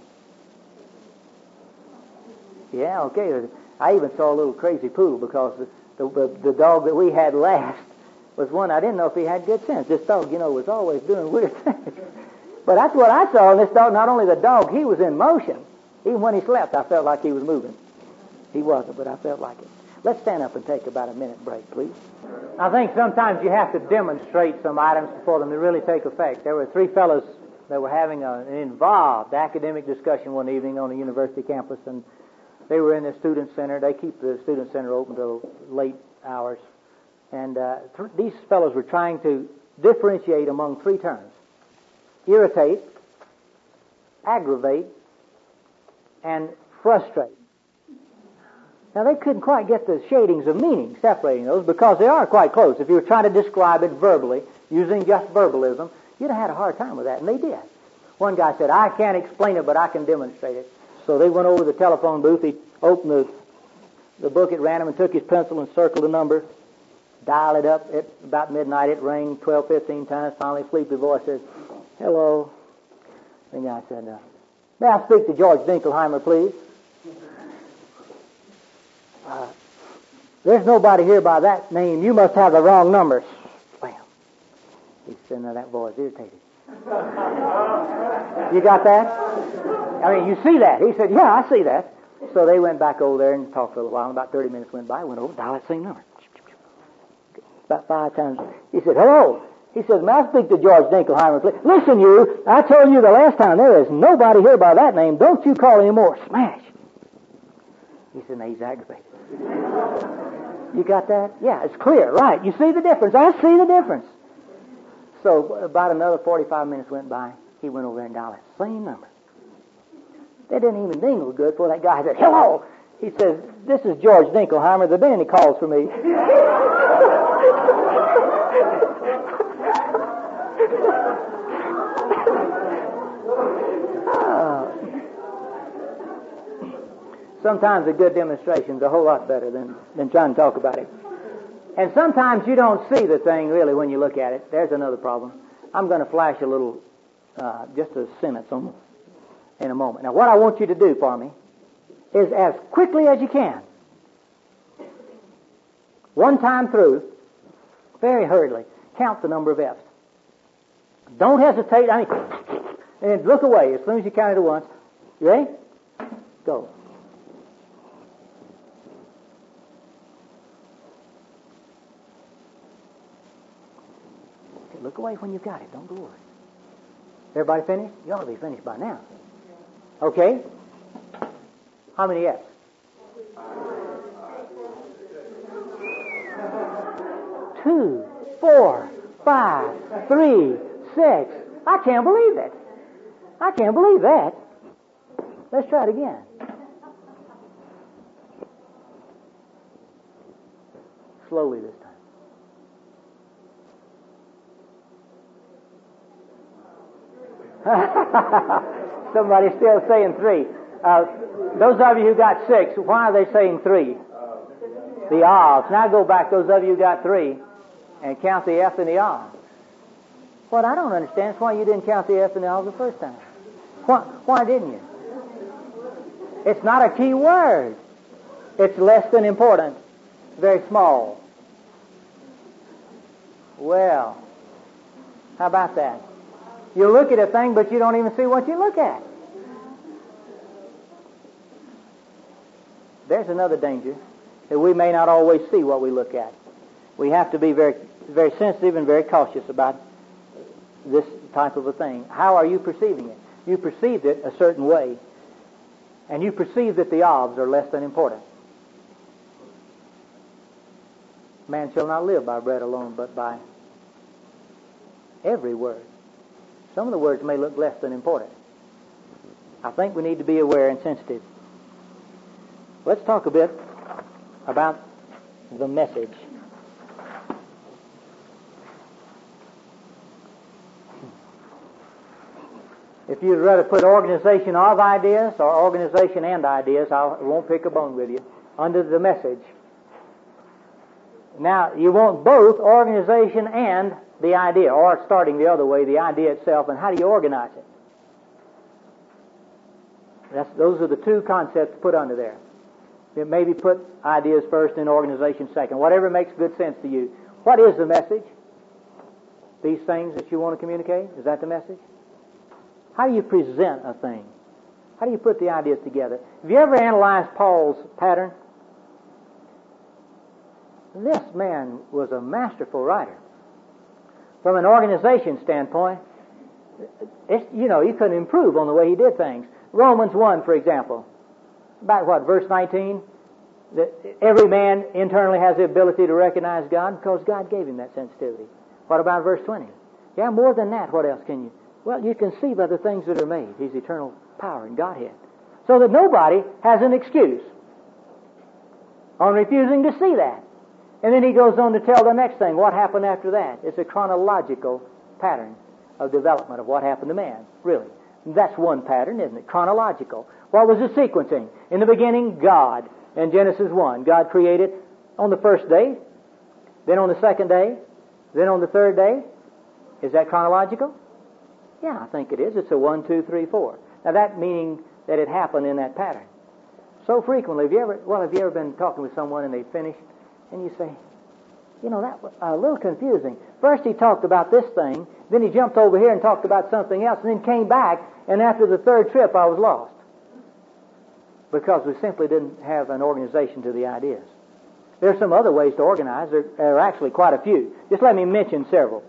S1: Yeah, okay. I even saw a little crazy poodle because the dog that we had last was one I didn't know if he had good sense. This dog, was always doing weird things. But that's what I saw in this dog. Not only the dog, he was in motion. Even when he slept, I felt like he was moving. He wasn't, but I felt like it. Let's stand up and take about a minute break, please. I think sometimes you have to demonstrate some items before them to really take effect. There were three fellows that were having an involved academic discussion one evening on a university campus, and they were in the student center. They keep the student center open till late hours. And these fellows were trying to differentiate among three terms: irritate, aggravate, and frustrate. Now, they couldn't quite get the shadings of meaning separating those because they are quite close. If you were trying to describe it verbally, using just verbalism, you'd have had a hard time with that, and they did. One guy said, I can't explain it, but I can demonstrate it. So they went over to the telephone booth. He opened the book at random and took his pencil and circled a number, dialed it up. At about midnight, it rang 12, 15 times. Finally, a sleepy voice said, hello. The guy said, may I speak to George Dinkelheimer, please? There's nobody here by that name. You must have the wrong numbers. Bam. He said, now that boy's irritated. You got that? I mean, you see that. He said, yeah, I see that. So they went back over there and talked for a little while. About 30 minutes went by. Went over, dialed that same number. About 5 times. He said, hello. He said, may I speak to George Dinkelheimer, please? Listen, you, I told you the last time, there is nobody here by that name. Don't you call anymore. Smash. He said, no, he's aggravated. You got that? Yeah, it's clear, right. You see the difference. I see the difference. So about another 45 minutes went by. He went over there and dialed that same number. They didn't even dingle good before that guy said, hello. He says, this is George Dinkelheimer. There been any calls for me? Sometimes a good demonstration is a whole lot better than trying to talk about it. And sometimes you don't see the thing really when you look at it. There's another problem. I'm going to flash a little, just a sentence in a moment. Now, what I want you to do for me is as quickly as you can, one time through, very hurriedly, count the number of F's. Don't hesitate. And look away as soon as you count it at once. You ready? Go. Look away when you've got it. Don't go over. Everybody finished? You ought to be finished by now. Okay. How many F's? 2, 4, 5, 3, 6. I can't believe it. I can't believe that. Let's try it again. Slowly this time. Somebody's still saying 3. Those of you who got 6, why are they saying 3? The R's. Now go back, those of you who got 3, and count the F and the R. What I don't understand is why you didn't count the F and the R the first time. Why didn't you? It's not a key word. It's less than important. Very small. Well, how about that? You look at a thing, but you don't even see what you look at. There's another danger, that we may not always see what we look at. We have to be very, very sensitive and very cautious about this type of a thing. How are you perceiving it? You perceived it a certain way, and you perceive that the odds are less than important. Man shall not live by bread alone, but by every word. Some of the words may look less than important. I think we need to be aware and sensitive. Let's talk a bit about the message. If you'd rather put organization of ideas or organization and ideas, I won't pick a bone with you, under the message. Now, you want both organization and the idea, or starting the other way, the idea itself, and how do you organize it? Those are the two concepts put under there. It maybe put ideas first and organization second, whatever makes good sense to you. What is the message? These things that you want to communicate? Is that the message? How do you present a thing? How do you put the ideas together? Have you ever analyzed Paul's pattern? This man was a masterful writer. From an organization standpoint, you couldn't improve on the way he did things. Romans 1, for example, about verse 19, that every man internally has the ability to recognize God because God gave him that sensitivity. What about verse 20? Yeah, more than that, what else can you? Well, you can see by the things that are made, His eternal power and Godhead. So that nobody has an excuse on refusing to see that. And then he goes on to tell the next thing, what happened after that. It's a chronological pattern of development of what happened to man, really. That's one pattern, isn't it? Chronological. What was the sequencing? In the beginning, God. In Genesis 1, God created on the first day, then on the second day, then on the third day. Is that chronological? Yeah, I think it is. It's a 1, 2, 3, 4. Now that meaning that it happened in that pattern. So frequently, have you ever been talking with someone and they finished, and you say, that was a little confusing. First he talked about this thing, then he jumped over here and talked about something else, and then came back, and after the third trip I was lost. Because we simply didn't have an organization to the ideas. There are some other ways to organize. There are actually quite a few. Just let me mention several.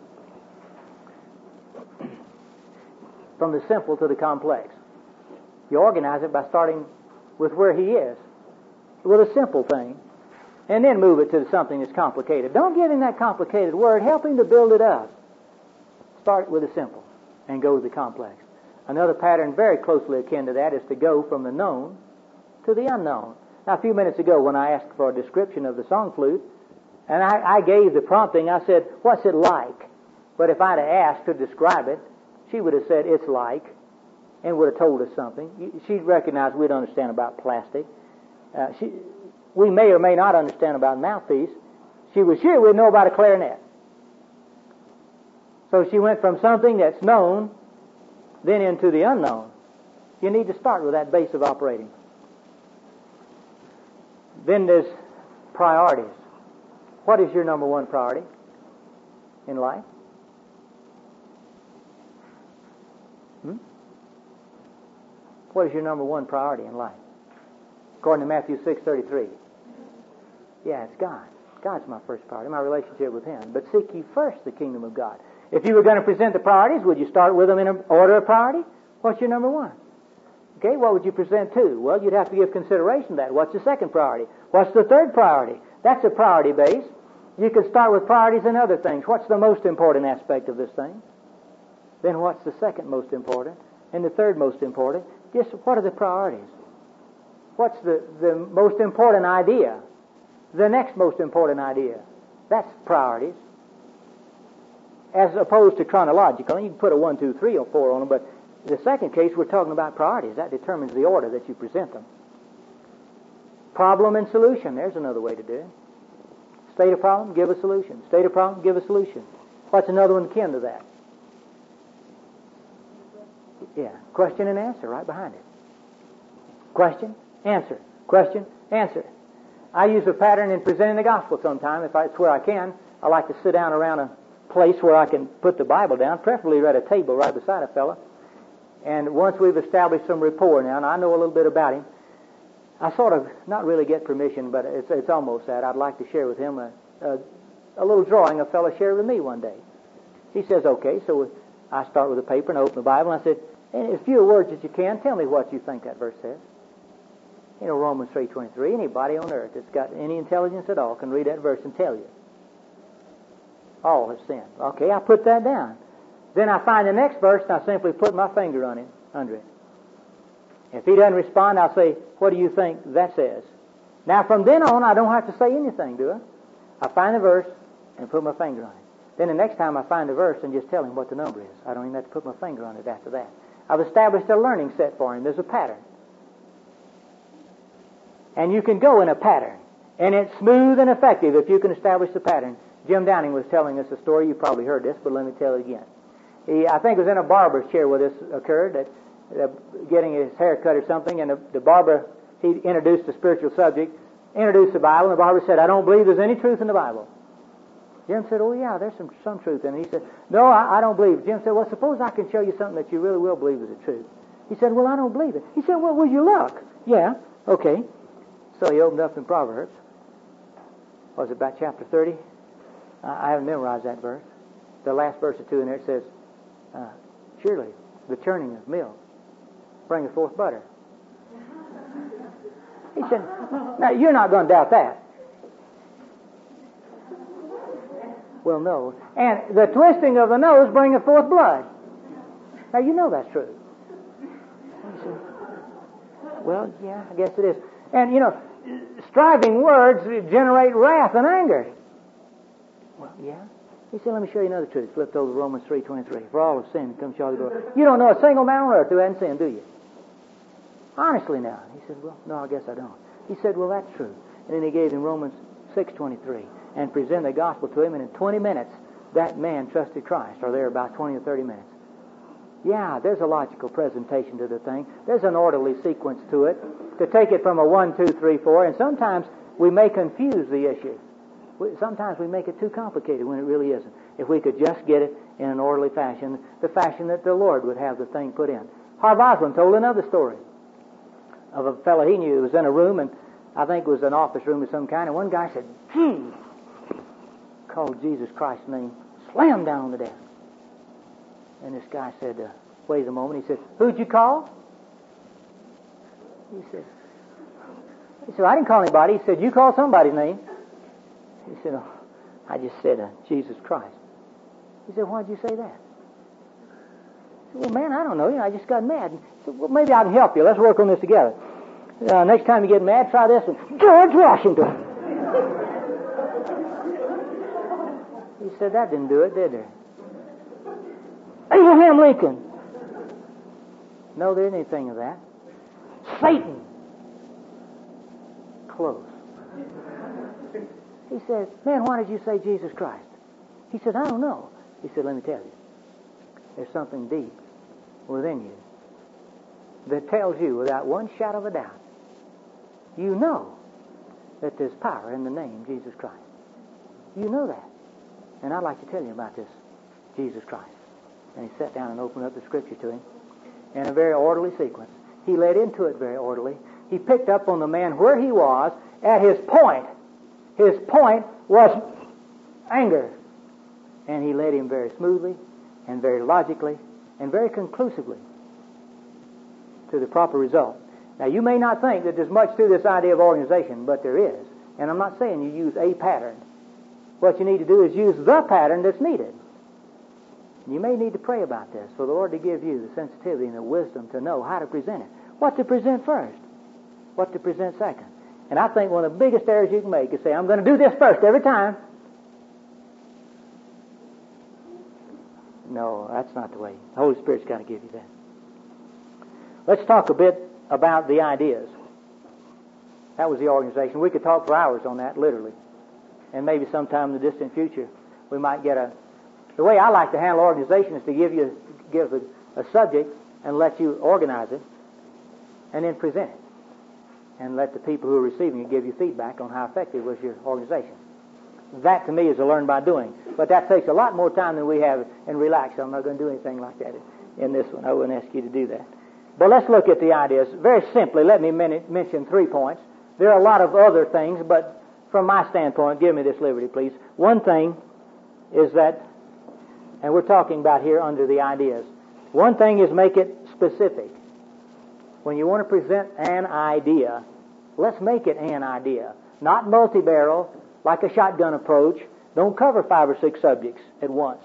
S1: From the simple to the complex. You organize it by starting with where he is, with a simple thing, and then move it to something that's complicated. Don't give him that complicated word. Help him to build it up. Start with the simple and go with the complex. Another pattern very closely akin to that is to go from the known to the unknown. Now, a few minutes ago when I asked for a description of the song flute, and I gave the prompting, I said, what's it like? But if I'd have asked to describe it, she would have said, it's like, and would have told us something. She'd recognize we'd understand about plastic. We may or may not understand about mouthpiece. She was sure we'd know about a clarinet. So she went from something that's known then into the unknown. You need to start with that base of operating. Then there's priorities. What is your number one priority in life? What is your number one priority in life? According to Matthew 6:33. Yeah, it's God. God's my first priority, my relationship with Him. But seek ye first the kingdom of God. If you were going to present the priorities, would you start with them in an order of priority? What's your number one? Okay, what would you present to? Well, you'd have to give consideration to that. What's the second priority? What's the third priority? That's a priority base. You could start with priorities and other things. What's the most important aspect of this thing? Then what's the second most important? And the third most important? Just what are the priorities? What's the most important idea? The next most important idea. That's priorities. As opposed to chronological. You can put a 1, 2, 3, or 4 on them, but the second case, we're talking about priorities. That determines the order that you present them. Problem and solution. There's another way to do it. State a problem, give a solution. State a problem, give a solution. What's another one akin to that? Yeah, question and answer right behind it. Question, answer. Question, answer. I use a pattern in presenting the gospel sometime. If it's where I can, I like to sit down around a place where I can put the Bible down, preferably at a table right beside a fella. And once we've established some rapport now, and I know a little bit about him, I sort of not really get permission, but it's almost that. I'd like to share with him a little drawing a fellow shared with me one day. He says, okay, so I start with a paper and open the Bible, and I said, in as few words as you can, tell me what you think that verse says. Romans 3:23, anybody on earth that's got any intelligence at all can read that verse and tell you. All have sinned. Okay, I put that down. Then I find the next verse, and I simply put my finger on it, under it. If he doesn't respond, I'll say, what do you think that says? Now, from then on, I don't have to say anything, do I? I find the verse and put my finger on it. Then the next time I find the verse and just tell him what the number is. I don't even have to put my finger on it after that. I've established a learning set for him. There's a pattern. And you can go in a pattern. And it's smooth and effective if you can establish the pattern. Jim Downing was telling us a story. You probably heard this, but let me tell it again. I think it was in a barber's chair where this occurred, that getting his hair cut or something, and the barber, he introduced a spiritual subject, introduced the Bible, and the barber said, I don't believe there's any truth in the Bible. Jim said, oh yeah, there's some truth in it. He said, no, I don't believe it. Jim said, well, suppose I can show you something that you really will believe is the truth. He said, well, I don't believe it. He said, well, will you look? Yeah, okay. So he opened up in Proverbs. was it about chapter 30? I haven't memorized that verse. The last verse or two in there, it says, surely the churning of milk bringeth forth butter. He said, now you're not going to doubt that. Well, no. And the twisting of the nose bringeth forth blood. Now you know that's true. Said, well, yeah, I guess it is. And, striving words generate wrath and anger. Well, yeah. He said, let me show you another truth. Flipped over to Romans 3:23. For all have sinned and come short of the glory. You don't know a single man on earth who hadn't sinned, do you? Honestly now. He said, well, no, I guess I don't. He said, well, that's true. And then he gave him Romans 6:23 and presented the gospel to him, and in 20 minutes, that man trusted Christ, or there about 20 or 30 minutes. Yeah, there's a logical presentation to the thing. There's an orderly sequence to it, to take it from a 1, 2, 3, 4, and sometimes we may confuse the issue. Sometimes we make it too complicated when it really isn't. If we could just get it in an orderly fashion, the fashion that the Lord would have the thing put in. Harv Osborne told another story of a fellow he knew who was in a room, and I think it was an office room of some kind, and one guy said, called Jesus Christ's name, slammed down on the desk. And this guy said, wait a moment. He said, who'd you call? He said, I didn't call anybody. He said, you called somebody's name. He said, oh, I just said Jesus Christ. He said, why'd you say that? He said, well, man, I don't know. I just got mad. He said, well, maybe I can help you. Let's work on this together. Next time you get mad, try this one. George Washington. He said, that didn't do it, did it? Abraham Lincoln. No, there isn't anything of that. Satan. Close. He said, man, why did you say Jesus Christ? He said, I don't know. He said, let me tell you. There's something deep within you that tells you without one shadow of a doubt, you know that there's power in the name Jesus Christ. You know that. And I'd like to tell you about this Jesus Christ. And he sat down and opened up the Scripture to him in a very orderly sequence. He led into it very orderly. He picked up on the man where he was at his point. His point was anger. And he led him very smoothly and very logically and very conclusively to the proper result. Now, you may not think that there's much to this idea of organization, but there is. And I'm not saying you use a pattern. What you need to do is use the pattern that's needed. You may need to pray about this for the Lord to give you the sensitivity and the wisdom to know how to present it. What to present first. What to present second. And I think one of the biggest errors you can make is say, I'm going to do this first every time. No, that's not the way. The Holy Spirit's got to give you that. Let's talk a bit about the ideas. That was the organization. We could talk for hours on that, literally. And maybe sometime in the distant future, we might get a... The way I like to handle organization is to give a subject and let you organize it and then present it. And let the people who are receiving it give you feedback on how effective was your organization. That, to me, is a learn by doing. But that takes a lot more time than we have in Relax. I'm not going to do anything like that in this one. I wouldn't ask you to do that. But let's look at the ideas. Very simply, let me mention 3 points. There are a lot of other things, but from my standpoint, give me this liberty, please. One thing is that, and we're talking about here under the ideas, one thing is make it specific. When you want to present an idea, let's make it an idea. Not multi-barrel, like a shotgun approach. Don't cover 5 or 6 subjects at once.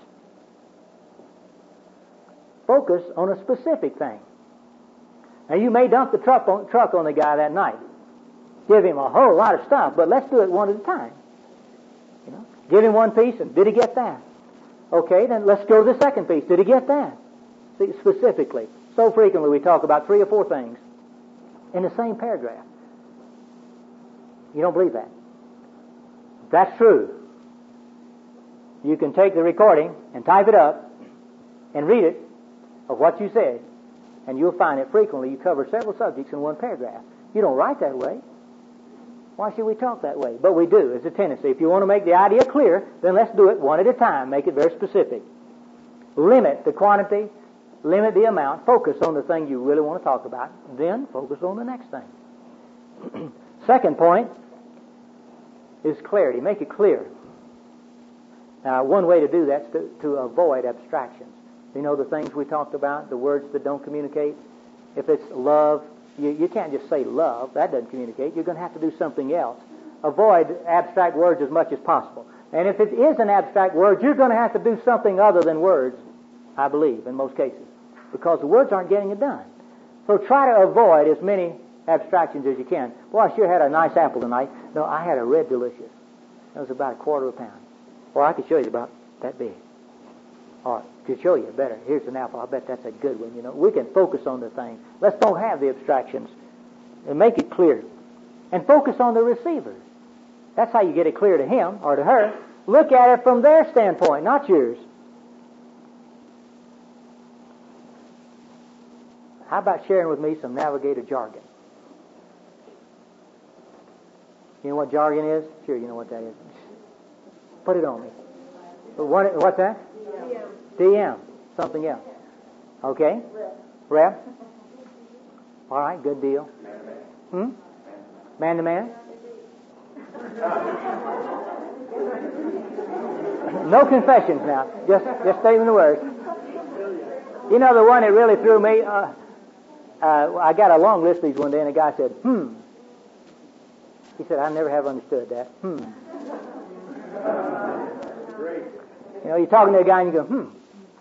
S1: Focus on a specific thing. Now, you may dump the truck on the guy that night. Give him a whole lot of stuff, but let's do it one at a time. Give him one piece, and did he get that? Okay, then let's go to the second piece. Did he get that? See, specifically. So frequently we talk about 3 or 4 things in the same paragraph. You don't believe that? That's true. You can take the recording and type it up and read it of what you said, and you'll find that frequently you cover several subjects in one paragraph. You don't write that way. Why should we talk that way? But we do. It's a tendency. If you want to make the idea clear, then let's do it one at a time. Make it very specific. Limit the quantity. Limit the amount. Focus on the thing you really want to talk about. Then focus on the next thing. Second point, is clarity. Make it clear. Now, one way to do that is to avoid abstractions. You know the things we talked about, the words that don't communicate? If it's love, you can't just say love. That doesn't communicate. You're going to have to do something else. Avoid abstract words as much as possible. And if it is an abstract word, you're going to have to do something other than words, I believe, in most cases, because the words aren't getting it done. So try to avoid as many abstractions as you can. Boy, I sure had a nice apple tonight. No, I had a Red Delicious. That was about 1/4 pound. Or I could show you about that big. Or to show you better, here's an apple. I bet that's a good one. You know, we can focus on the thing. Let's don't have the abstractions and make it clear. And focus on the receiver. That's how you get it clear to him or to her. Look at it from their standpoint, not yours. How about sharing with me some navigator jargon? You know what jargon is? Sure, you know what that is. Put it on me. What's that? DM. Something else. Okay? Rep. All right, good deal. Man to man? No confessions now. Just stating the words. You know the one that really threw me? I got a long list of these one day, and a guy said, He said, I never have understood that. You know, you're talking to a guy and you go,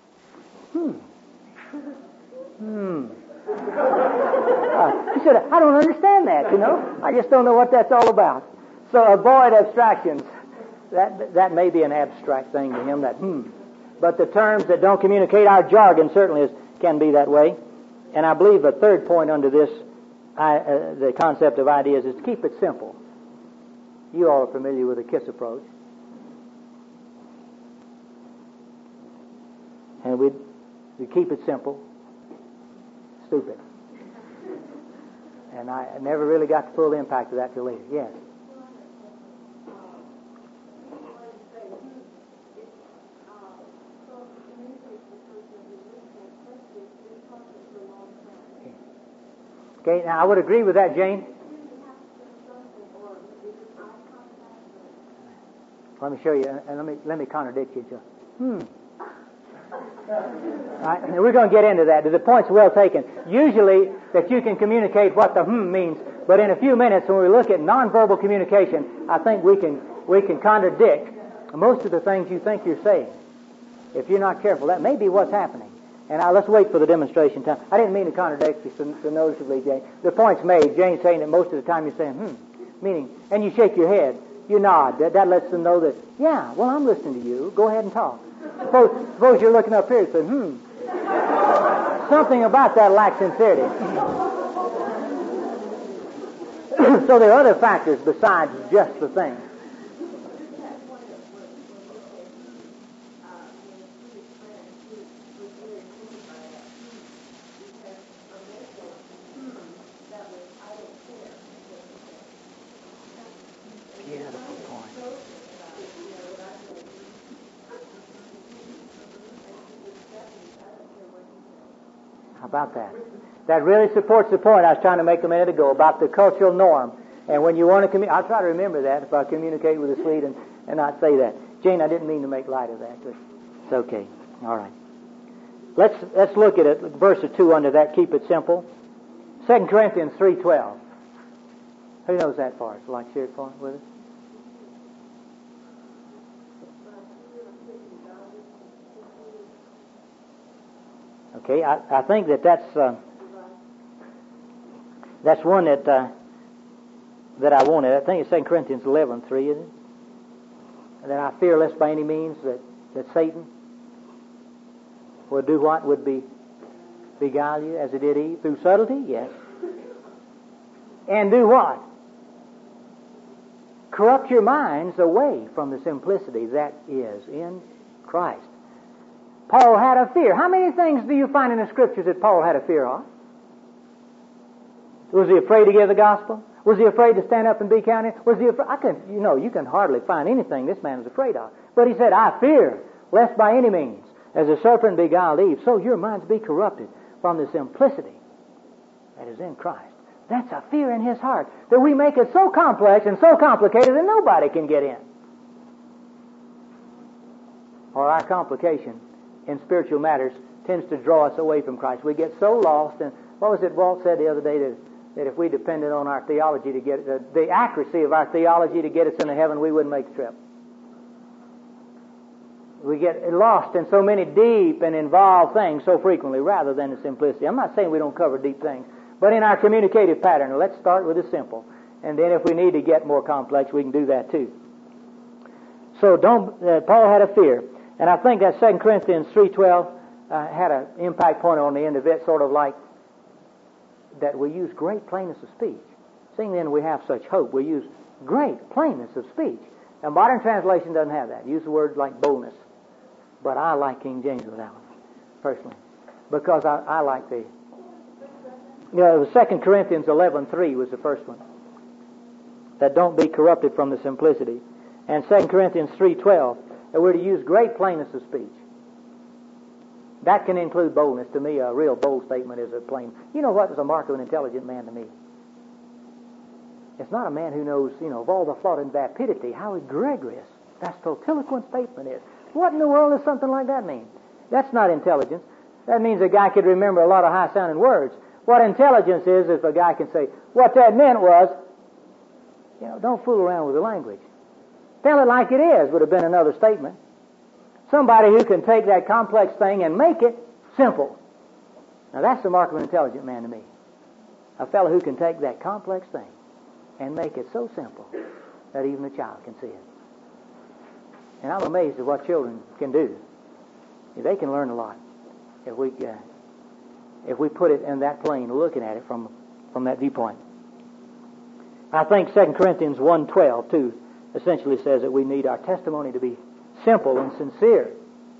S1: he said, I don't understand that, you know. I just don't know what that's all about. So avoid abstractions. That may be an abstract thing to him, that But the terms that don't communicate, our jargon certainly can be that way. And I believe the third point under this, the concept of ideas, is to keep it simple. You all are familiar with the KISS approach. And we keep it simple. Stupid. And I never really got the full impact of that till later. Yes. Okay, now I would agree with that, Jane. Let me show you, and let me contradict you. Right, and we're going to get into that. The point's well taken. Usually that you can communicate what the means, but in a few minutes when we look at nonverbal communication, I think we can contradict most of the things you think you're saying. If you're not careful, that may be what's happening. And now let's wait for the demonstration time. I didn't mean to contradict you so noticeably, Jane. The point's made. Jane's saying that most of the time you're saying, meaning, and you shake your head. You nod. That lets them know that, yeah, well, I'm listening to you. Go ahead and talk. Suppose you're looking up here and saying, Something about that lacks sincerity. So there are other factors besides just the thing. About that. That really supports the point I was trying to make a minute ago about the cultural norm. And when you want to communicate, I'll try to remember that if I communicate with a Swede and not say that. Jane, I didn't mean to make light of that, but it's okay. All right. Let's look at it, verse or two under that. Keep it simple. 2 Corinthians 3:12. Who knows that part? Would you like to share it with us? Okay, I think that's one that I wanted. I think it's 2 Corinthians 11:3, isn't it? And then I fear lest by any means that Satan would do what? Would beguile you as it did Eve? Through subtlety? Yes. And do what? Corrupt your minds away from the simplicity that is in Christ. Paul had a fear. How many things do you find in the Scriptures that Paul had a fear of? Was he afraid to give the gospel? Was he afraid to stand up and be counted? Was he afraid? You can hardly find anything this man was afraid of. But he said, I fear, lest by any means, as the serpent beguiled Eve, so your minds be corrupted from the simplicity that is in Christ. That's a fear in his heart, that we make it so complex and so complicated that nobody can get in. Or our complication in spiritual matters tends to draw us away from Christ. We get so lost, and what was it Walt said the other day, that if we depended on our theology to get the accuracy of our theology to get us into heaven, we wouldn't make the trip. We get lost in so many deep and involved things so frequently rather than the simplicity. I'm not saying we don't cover deep things, but in our communicative pattern, let's start with the simple. And then if we need to get more complex, we can do that too. So Paul had a fear. And I think that 2 Corinthians 3:12 had an impact point on the end of it, sort of like that we use great plainness of speech. Seeing then we have such hope, we use great plainness of speech. A modern translation doesn't have that. Use the word like boldness. But I like King James with that one, personally. Because I like the... You know, 2 Corinthians 11:3 was the first one. That don't be corrupted from the simplicity. And 2 Corinthians 3:12, that we're to use great plainness of speech. That can include boldness. To me, a real bold statement is a plain... You know what is a mark of an intelligent man to me? It's not a man who knows, of all the thought and vapidity, how egregious that stultiloquent statement is. What in the world does something like that mean? That's not intelligence. That means a guy could remember a lot of high-sounding words. What intelligence is if a guy can say, what that meant was, don't fool around with the language. Tell it like it is would have been another statement. Somebody who can take that complex thing and make it simple. Now that's the mark of an intelligent man to me. A fellow who can take that complex thing and make it so simple that even a child can see it. And I'm amazed at what children can do. They can learn a lot if we put it in that plane, looking at it from that viewpoint. I think 2 Corinthians 1:12 too essentially says that we need our testimony to be simple and sincere.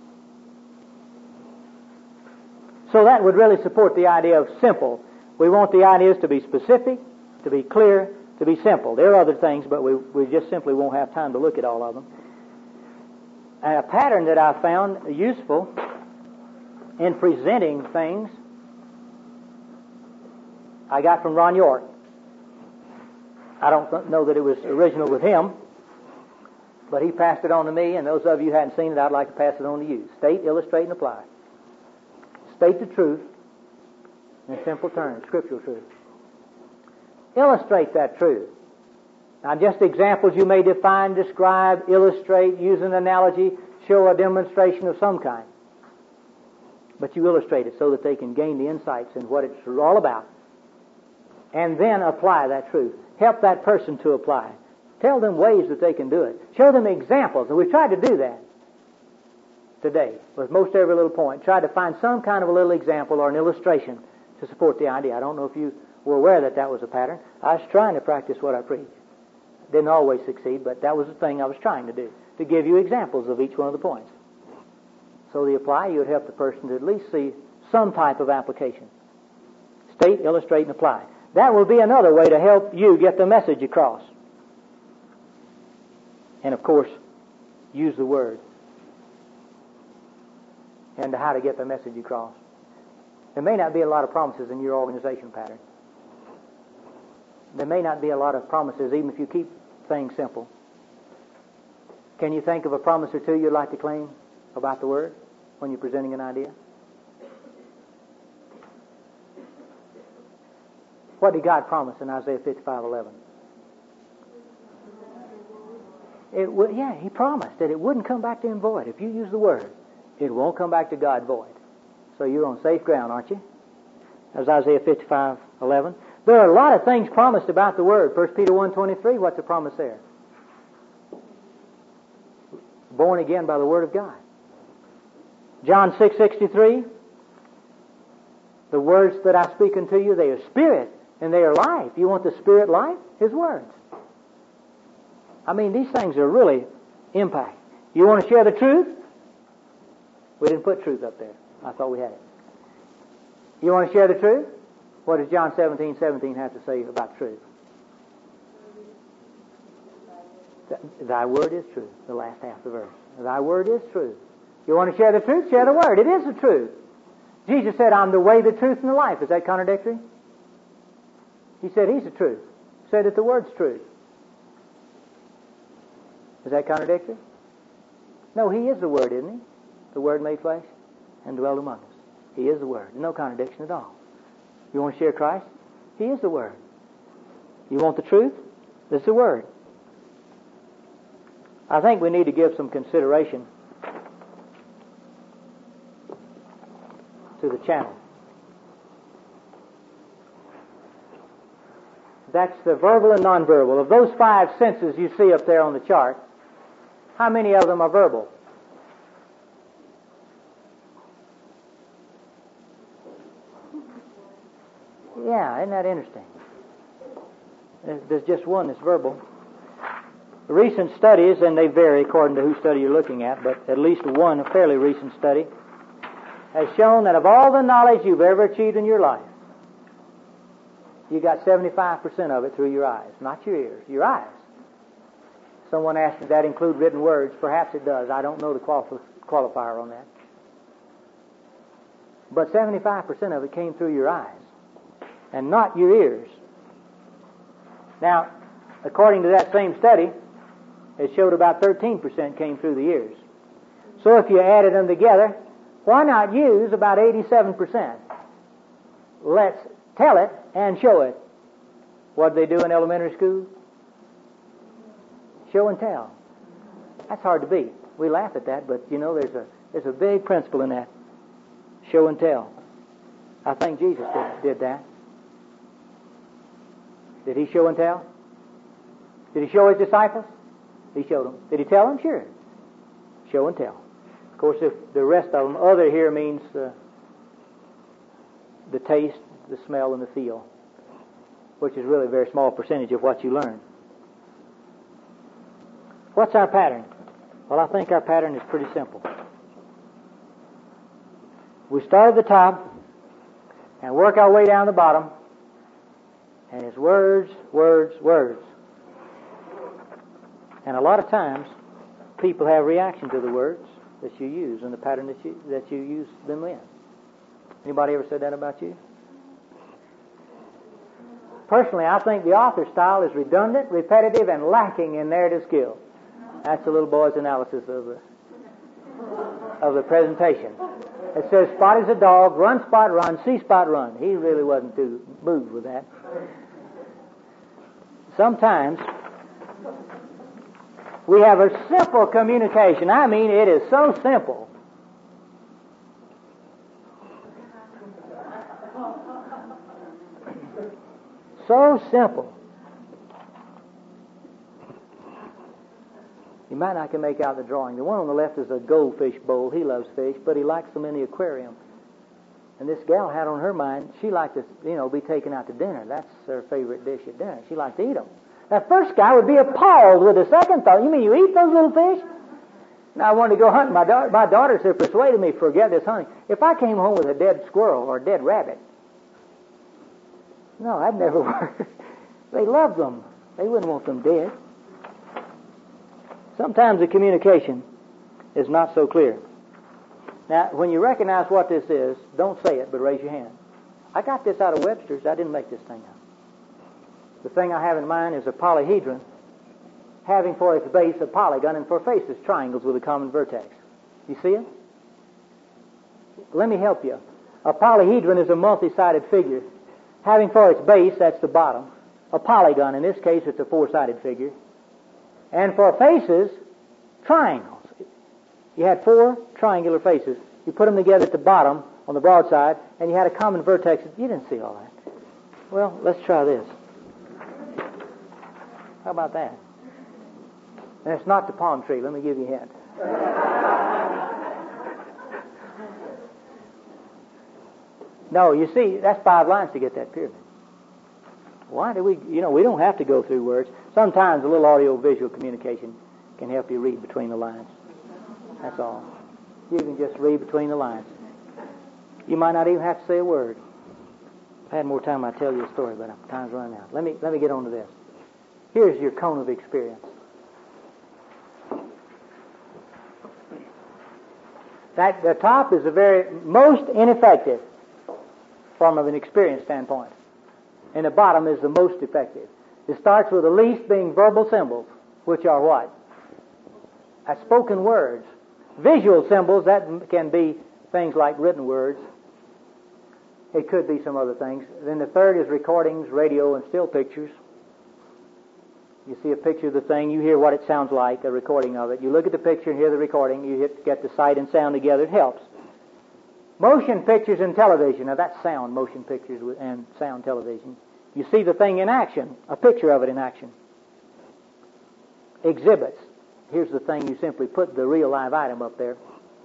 S1: So that would really support the idea of simple. We want the ideas to be specific, to be clear, to be simple. There are other things, but we just simply won't have time to look at all of them. A pattern that I found useful in presenting things I got from Ron York. I don't know that it was original with him, but he passed it on to me, and those of you who hadn't seen it, I'd like to pass it on to you. State, illustrate, and apply. State the truth in simple terms, scriptural truth. Illustrate that truth. Now, just examples you may define, describe, illustrate, use an analogy, show a demonstration of some kind. But you illustrate it so that they can gain the insights in what it's all about. And then apply that truth. Help that person to apply. Tell them ways that they can do it. Show them examples. And we've tried to do that today with most every little point. Tried to find some kind of a little example or an illustration to support the idea. I don't know if you were aware that that was a pattern. I was trying to practice what I preach. Didn't always succeed, but that was the thing I was trying to do, to give you examples of each one of the points. So the apply, you would help the person to at least see some type of application. State, illustrate, and apply. That will be another way to help you get the message across. And of course, use the word. And how to get the message across. There may not be a lot of promises in your organization pattern. There may not be a lot of promises even if you keep things simple. Can you think of a promise or two you'd like to claim about the Word when you're presenting an idea? What did God promise in Isaiah 55:11? He promised that it wouldn't come back to him void. If you use the Word, it won't come back to God void. So you're on safe ground, aren't you? That's Isaiah 55:11. There are a lot of things promised about the Word. 1 Peter 1:23, what's the promise there? Born again by the Word of God. John 6:63, the words that I speak unto you, they are spirit and they are life. You want the spirit life? His words. I mean, these things are really impact. You want to share the truth? We didn't put truth up there. I thought we had it. You want to share the truth? What does John 17:17 have to say about truth? Thy word is true, the last half of the verse. Thy word is true. You want to share the truth? Share the word. It is the truth. Jesus said, I'm the way, the truth, and the life. Is that contradictory? He said He's the truth. He said that the Word's truth. Is that contradictory? No, He is the Word, isn't He? The Word made flesh and dwelled among us. He is the Word. No contradiction at all. You want to share Christ? He is the Word. You want the truth? This is the Word. I think we need to give some consideration to the channel. That's the verbal and nonverbal. Of those 5 senses you see up there on the chart, how many of them are verbal? Yeah, isn't that interesting? There's just one that's verbal. Recent studies, and they vary according to whose study you're looking at, but at least one, a fairly recent study, has shown that of all the knowledge you've ever achieved in your life, you got 75% of it through your eyes, not your ears, your eyes. Someone asked, does that include written words? Perhaps it does. I don't know the qualifier on that. But 75% of it came through your eyes, and not your ears. Now, according to that same study, it showed about 13% came through the ears. So if you added them together, why not use about 87%? Let's tell it and show it. What do they do in elementary school? Show and tell. That's hard to beat. We laugh at that, but you know there's a big principle in that. Show and tell. I think Jesus did that. Did He show and tell? Did He show His disciples? He showed them. Did He tell them? Sure. Show and tell. Of course, if the rest of them, other here means the taste, the smell, and the feel, which is really a very small percentage of what you learn. What's our pattern? Well, I think our pattern is pretty simple. We start at the top and work our way down the bottom, and it's words, words, words. And a lot of times, people have reaction to the words that you use and the pattern that you use them in. Anybody ever said that about you? Personally, I think the author style is redundant, repetitive, and lacking in narrative skill. That's the little boy's analysis of the presentation. It says, Spot is a dog, run, Spot, run, see, Spot, run. He really wasn't too moved with that. Sometimes we have a simple communication. I mean, it is so simple. So simple. You might not can make out the drawing. The one on the left is a goldfish bowl. He loves fish, but he likes them in the aquarium. And this gal had on her mind, she liked to, be taken out to dinner. That's her favorite dish at dinner. She liked to eat them. That first guy would be appalled with the second thought. You mean you eat those little fish? Now I wanted to go hunting. My daughters have persuaded me to forget this hunting. If I came home with a dead squirrel or a dead rabbit, no, I'd never work. They love them. They wouldn't want them dead. Sometimes the communication is not so clear. Now, when you recognize what this is, don't say it, but raise your hand. I got this out of Webster's. I didn't make this thing up. The thing I have in mind is a polyhedron having for its base a polygon and for faces triangles with a common vertex. You see it? Let me help you. A polyhedron is a multi-sided figure having for its base, that's the bottom, a polygon. In this case, it's a 4-sided figure. And for faces, triangles. You had 4 triangular faces. You put them together at the bottom on the broad side, and you had a common vertex. You didn't see all that. Well, let's try this. How about that? And it's not the palm tree. Let me give you a hint. No, you see, that's 5 lines to get that pyramid. Why do we don't have to go through words. Sometimes a little audio-visual communication can help you read between the lines. That's all. You can just read between the lines. You might not even have to say a word. If I had more time, I'd tell you a story, but time's running out. Let me get on to this. Here's your cone of experience. That the top is the very most ineffective form of an experience standpoint. and the bottom is the most effective. It starts with the least being verbal symbols, which are what? Spoken words. Visual symbols, that can be things like written words. It could be some other things. Then the third is recordings, radio, and still pictures. You see a picture of the thing, you hear what it sounds like, a recording of it. You look at the picture and hear the recording, you get the sight and sound together, it helps. Motion pictures and television. Now that's sound, motion pictures and sound television. You see the thing in action, a picture of it in action. Exhibits. Here's the thing, you simply put the real live item up there.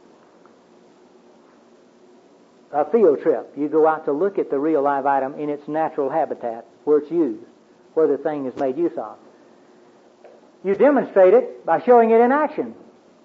S1: A field trip. You go out to look at the real live item in its natural habitat, where it's used, where the thing is made use of. You demonstrate it by showing it in action.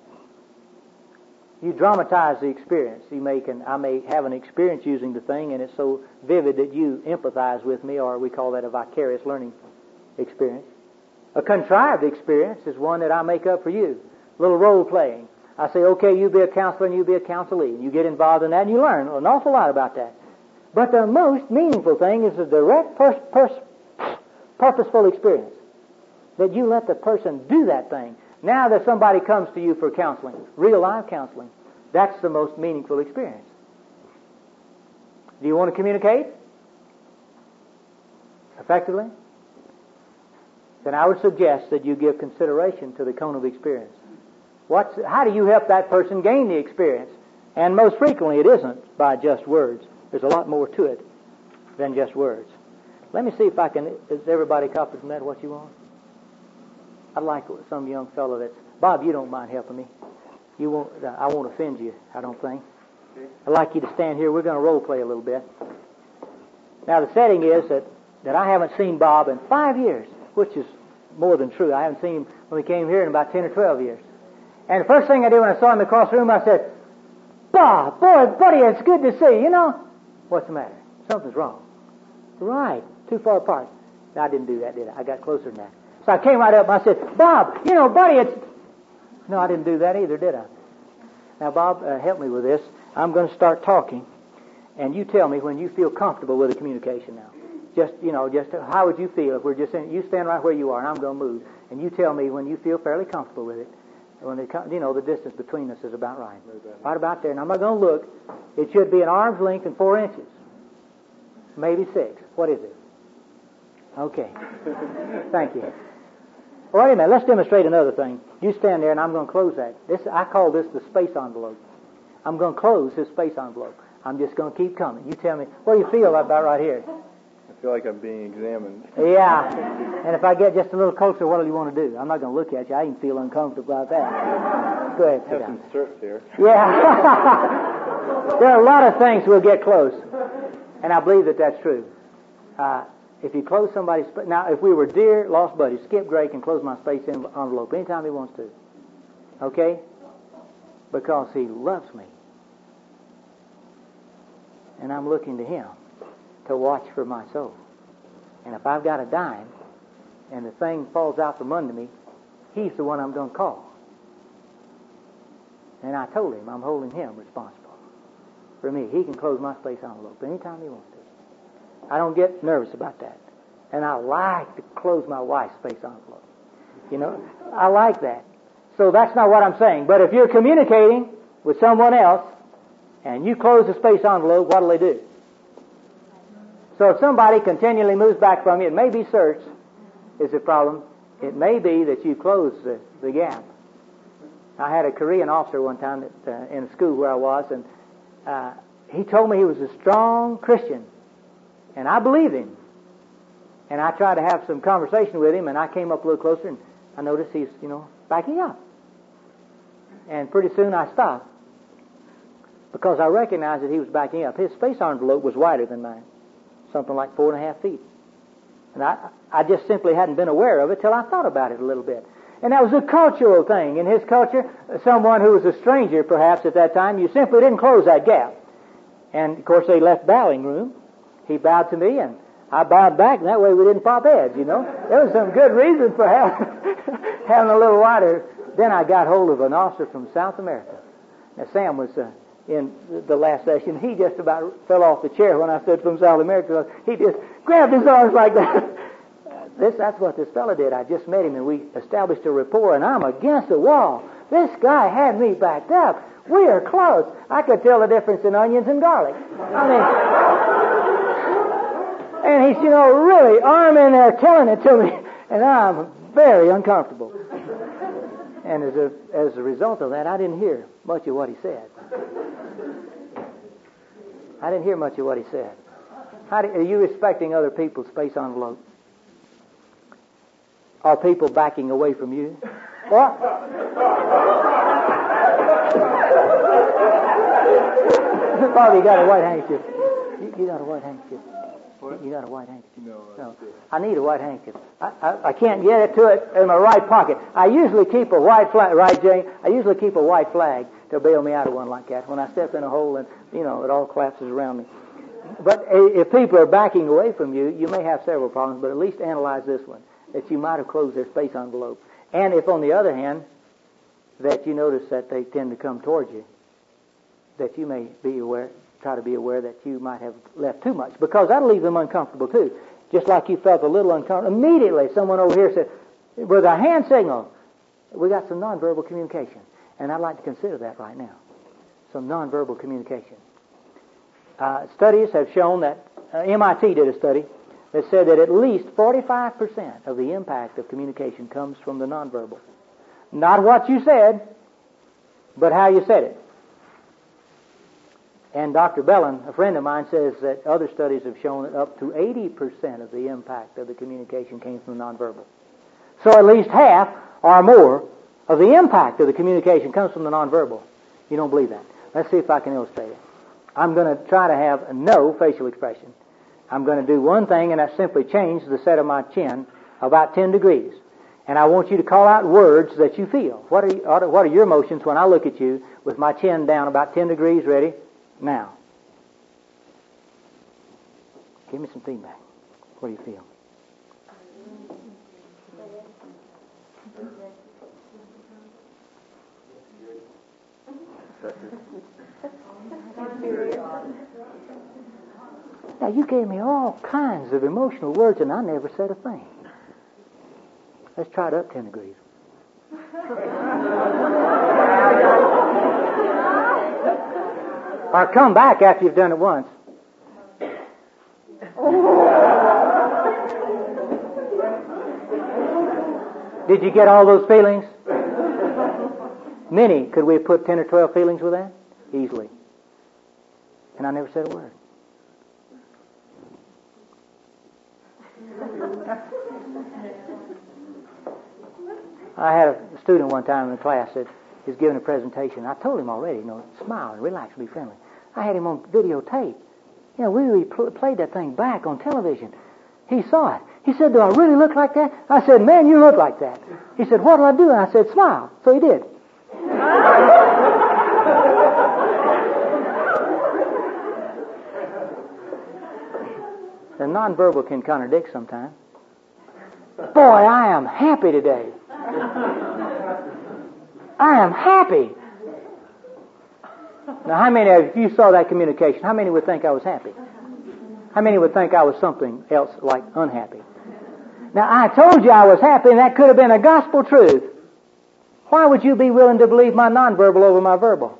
S1: You dramatize the experience. I may have an experience using the thing, and it's so vivid that you empathize with me, or we call that a vicarious learning experience. A contrived experience is one that I make up for you. A little role playing. I say, okay, you be a counselor and you be a counselee. And you get involved in that and you learn an awful lot about that. But the most meaningful thing is a direct, purposeful experience. That you let the person do that thing. Now that somebody comes to you for counseling, real life counseling, that's the most meaningful experience. Do you want to communicate effectively? Then I would suggest that you give consideration to the cone of experience. How do you help that person gain the experience? And most frequently it isn't by just words. There's a lot more to it than just words. Let me see if I can, is everybody copied from that what you want? I'd like some young fellow that's, Bob, you don't mind helping me. I won't offend you, I don't think. I'd like you to stand here. We're going to role play a little bit. Now the setting is that I haven't seen Bob in 5 years, which is more than true. I haven't seen him when we came here in about 10 or 12 years. And the first thing I did when I saw him across the room, I said, Bob, boy, buddy, it's good to see you. You know, what's the matter? Something's wrong. Right, too far apart. No, I didn't do that, did I? I got closer than that. So I came right up and I said, Bob, you know, buddy, it's... No, I didn't do that either, did I? Now, Bob, help me with this. I'm going to start talking, and you tell me when you feel comfortable with the communication now. Just how would you feel if we're just saying, you stand right where you are, and I'm going to move, and you tell me when you feel fairly comfortable with it. When the distance between us is about right. Right about there. Now, I'm not going to look. It should be an arm's length and 4 inches. Maybe 6. What is it? Okay. Thank you. Wait a minute. Let's demonstrate another thing. You stand there, and I'm going to close that. I call this the space envelope. I'm going to close this space envelope. I'm just going to keep coming. You tell me, what do you feel about right here?
S4: I feel like I'm being examined.
S1: Yeah. And if I get just a little closer, what do you want to do? I'm not going to look at you. I even feel uncomfortable about that. Go ahead.
S4: I have some strips here.
S1: Yeah. There are a lot of things we'll get close. And I believe that that's true. If you close somebody's... Now, if we were dear lost buddies, Skip Gray can close my space envelope anytime he wants to. Okay? Because he loves me. And I'm looking to him to watch for my soul. And if I've got a dime and the thing falls out from under me, he's the one I'm going to call. And I told him I'm holding him responsible for me. He can close my space envelope anytime he wants to. I don't get nervous about that. And I like to close my wife's space envelope. You know, I like that. So that's not what I'm saying. But if you're communicating with someone else and you close the space envelope, what do they do? So if somebody continually moves back from you, it may be search is the problem. It may be that you close the gap. I had a Korean officer one time in a school where I was, and he told me he was a strong Christian. And I believed him. And I tried to have some conversation with him, and I came up a little closer, and I noticed he's, backing up. And pretty soon I stopped because I recognized that he was backing up. His space envelope was wider than mine, something like 4.5 feet. And I just simply hadn't been aware of it till I thought about it a little bit. And that was a cultural thing. In his culture, someone who was a stranger perhaps at that time, you simply didn't close that gap. And, of course, they left bowing room. He bowed to me, and I bowed back, and that way we didn't pop heads, There was some good reason for having a little wider. Then I got hold of an officer from South America. Now, Sam was in the last session. He just about fell off the chair when I said from South America. He just grabbed his arms like that. That's what this fellow did. I just met him, and we established a rapport, and I'm against the wall. This guy had me backed up. We are close. I could tell the difference in onions and garlic. And he's, really arm in there telling it to me, and I'm very uncomfortable. And as a result of that, I didn't hear much of what he said. Are you respecting other people's space envelope? Are people backing away from you? What? Bobby, you got a white handkerchief. You got a white handkerchief. What? You got a white handkerchief? No. I need a white handkerchief. I can't get it to it in my right pocket. I usually keep a white flag, right, Jane? I usually keep a white flag to bail me out of one like that. When I step in a hole and, it all collapses around me. But if people are backing away from you, you may have several problems, but at least analyze this one, that you might have closed their space envelope. And if, on the other hand, that you notice that they tend to come towards you, that you may try to be aware that you might have left too much, because that'll leave them uncomfortable too. Just like you felt a little uncomfortable. Immediately, someone over here said, with a hand signal, we got some nonverbal communication. And I'd like to consider that right now. Some nonverbal communication. Studies have shown that, MIT did a study that said that at least 45% of the impact of communication comes from the nonverbal. Not what you said, but how you said it. And Dr. Bellin, a friend of mine, says that other studies have shown that up to 80% of the impact of the communication came from the nonverbal. So at least half or more of the impact of the communication comes from the nonverbal. You don't believe that? Let's see if I can illustrate it. I'm going to try to have no facial expression. I'm going to do one thing, and that's simply change the set of my chin about 10 degrees. And I want you to call out words that you feel. What are your emotions when I look at you with my chin down about 10 degrees? Ready? Now. Give me some feedback. What do you feel? Now, you gave me all kinds of emotional words, and I never said a thing. Let's try it up 10 degrees. Or come back after you've done it once. Did you get all those feelings? Many. Could we have put 10 or 12 feelings with that? Easily. And I never said a word. I had a student one time in the class that was giving a presentation. I told him already, smile and relax, be friendly. I had him on videotape. We played that thing back on television. He saw it. He said, "Do I really look like that?" I said, "Man, you look like that." He said, "What'll I do?" And I said, "Smile." So he did. The nonverbal can contradict sometimes. Boy, I am happy today. I am happy. Now, how many of you saw that communication? How many would think I was happy? How many would think I was something else like unhappy? Now, I told you I was happy, and that could have been a gospel truth. Why would you be willing to believe my nonverbal over my verbal?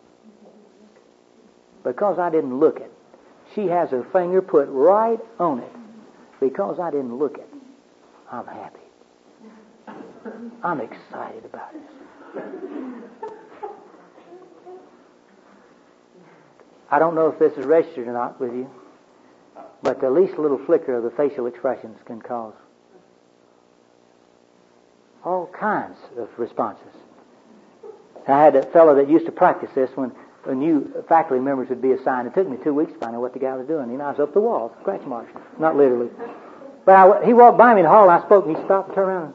S1: Because I didn't look it. She has her finger put right on it. Because I didn't look it, I'm happy. I'm excited about it. I don't know if this is registered or not with you, but the least little flicker of the facial expressions can cause all kinds of responses. I had a fellow that used to practice this when new faculty members would be assigned. It took me 2 weeks to find out what the guy was doing. I was up the wall, scratch marks, not literally. But he walked by me in the hall, and I spoke, and he stopped and turned around.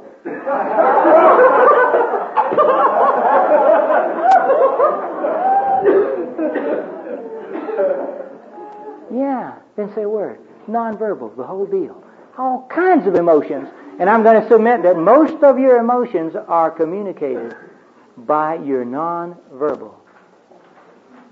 S1: Yeah, didn't say a word. Nonverbal, the whole deal. All kinds of emotions. And I'm going to submit that most of your emotions are communicated by your nonverbal.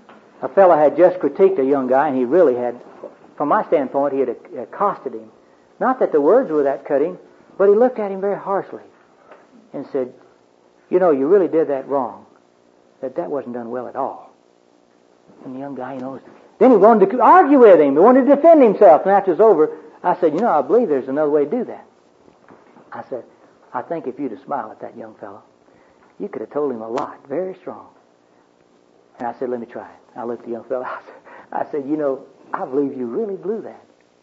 S1: a fellow had just critiqued a young guy, and he really had, from my standpoint, he had accosted him. Not that the words were that cutting, but he looked at him very harshly and said, you know, you really did that wrong. That wasn't done well at all. And the young guy, then he wanted to argue with him. He wanted to defend himself. And after it was over, I said, I believe there's another way to do that. I said, I think if you'd have smiled at that young fellow, you could have told him a lot, very strong. And I said, let me try it. I looked at the young fellow. I said, I believe you really blew that.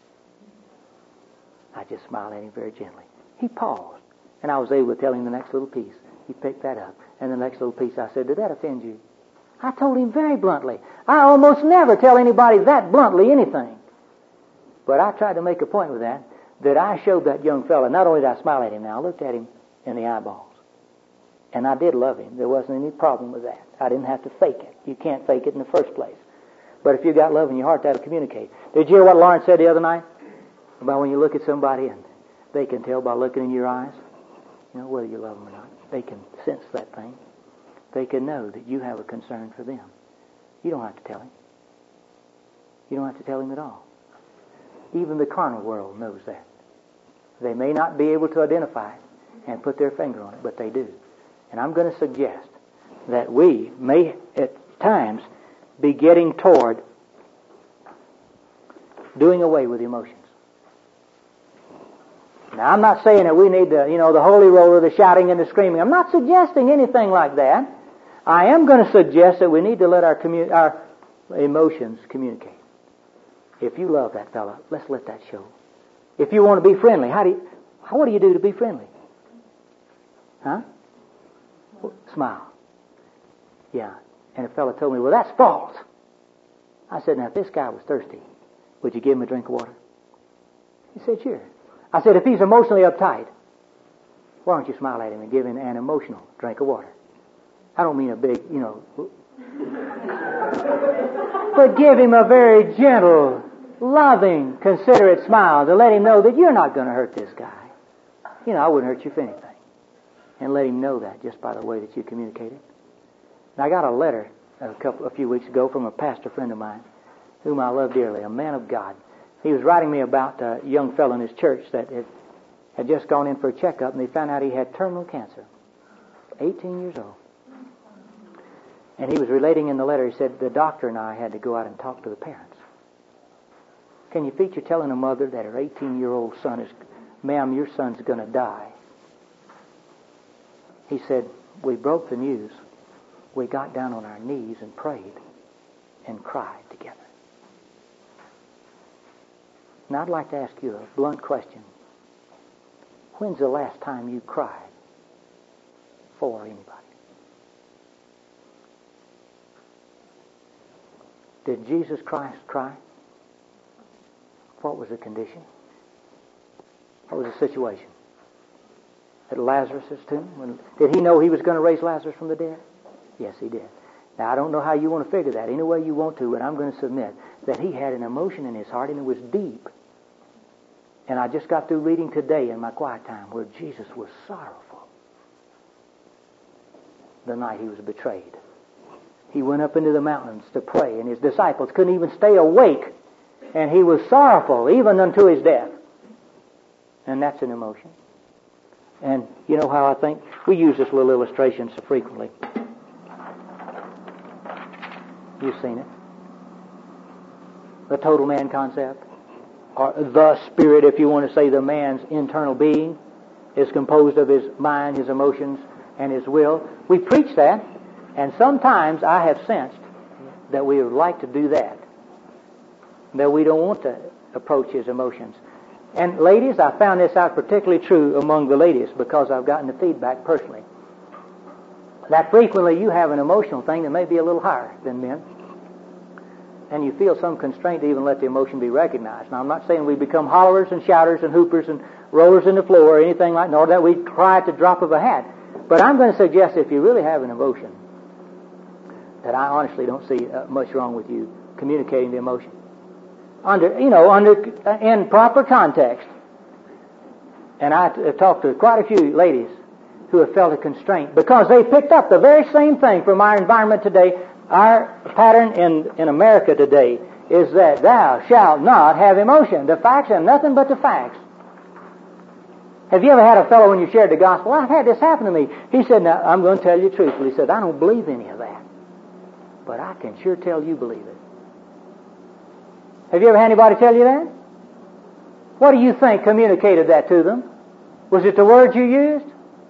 S1: I just smiled at him very gently. He paused, and I was able to tell him the next little piece. He picked that up, and the next little piece I said, did that offend you? I told him very bluntly. I almost never tell anybody that bluntly anything. But I tried to make a point with that I showed that young fellow, not only did I smile at him now, I looked at him in the eyeballs. And I did love him. There wasn't any problem with that. I didn't have to fake it. You can't fake it in the first place. But if you got love in your heart, that'll communicate. Did you hear what Lawrence said the other night? About when you look at somebody and they can tell by looking in your eyes, whether you love them or not. They can sense that thing. They can know that you have a concern for them. You don't have to tell him. You don't have to tell him at all. Even the carnal world knows that. They may not be able to identify it and put their finger on it, but they do. And I'm going to suggest that we may at times be getting toward doing away with emotions. Now, I'm not saying that we need the holy roller, the shouting and the screaming. I'm not suggesting anything like that. I am going to suggest that we need to let our emotions communicate. If you love that fella, let's let that show. If you want to be friendly, what do you do to be friendly? Huh? Smile. Yeah. And a fella told me, well, that's false. I said, now, if this guy was thirsty, would you give him a drink of water? He said, sure. I said, if he's emotionally uptight, why don't you smile at him and give him an emotional drink of water? I don't mean a big, but give him a very gentle, loving, considerate smile to let him know that you're not going to hurt this guy. I wouldn't hurt you for anything. And let him know that just by the way that you communicated. And I got a letter a few weeks ago from a pastor friend of mine, whom I love dearly, a man of God. He was writing me about a young fellow in his church that had just gone in for a checkup, and they found out he had terminal cancer, 18 years old. And he was relating in the letter, he said, the doctor and I had to go out and talk to the parents. Can you feature telling a mother that her 18-year-old son is, ma'am, your son's going to die? He said, we broke the news. We got down on our knees and prayed and cried together. Now I'd like to ask you a blunt question. When's the last time you cried for anybody? Did Jesus Christ cry? What was the condition? What was the situation? At Lazarus' tomb? Did he know he was going to raise Lazarus from the dead? Yes, he did. Now, I don't know how you want to figure that, any way you want to, but I'm going to submit that he had an emotion in his heart, and it was deep. And I just got through reading today in my quiet time where Jesus was sorrowful the night he was betrayed. He went up into the mountains to pray, and his disciples couldn't even stay awake, and he was sorrowful even unto his death. And that's an emotion. And you know how I think? We use this little illustration so frequently. You've seen it. The total man concept, or the spirit, if you want to say the man's internal being, is composed of his mind, his emotions, and his will. We preach that, and sometimes I have sensed that we would like to do that we don't want to approach his emotions. And ladies, I found this out particularly true among the ladies because I've gotten the feedback personally. That frequently you have an emotional thing that may be a little higher than men. And you feel some constraint to even let the emotion be recognized. Now, I'm not saying we become hollers and shouters and hoopers and rollers in the floor or anything like that, nor that we cry at the drop of a hat. But I'm going to suggest if you really have an emotion, that I honestly don't see much wrong with you communicating the emotion. In proper context. And I've talked to quite a few ladies who have felt a constraint because they picked up the very same thing from our environment today. Our pattern in America today is that thou shalt not have emotion. The facts are nothing but the facts. Have you ever had a fellow when you shared the gospel? I've had this happen to me. He said, now, I'm going to tell you truthfully. He said, I don't believe any of that. But I can sure tell you believe it. Have you ever had anybody tell you that? What do you think communicated that to them? Was it the words you used?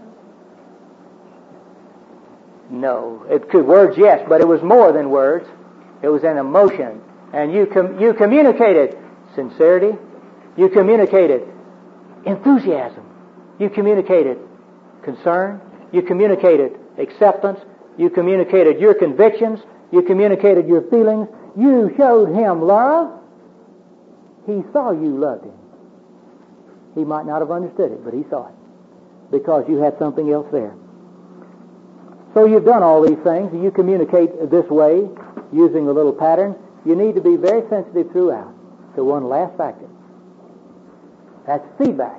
S1: No. It could words, yes, but it was more than words. It was an emotion. And you communicated sincerity. You communicated enthusiasm. You communicated concern. You communicated acceptance. You communicated your convictions. You communicated your feelings. You showed him love. He saw you loved him. He might not have understood it, but he saw it because you had something else there. So you've done all these things, and you communicate this way using a little pattern. You need to be very sensitive throughout to one last factor. That's feedback.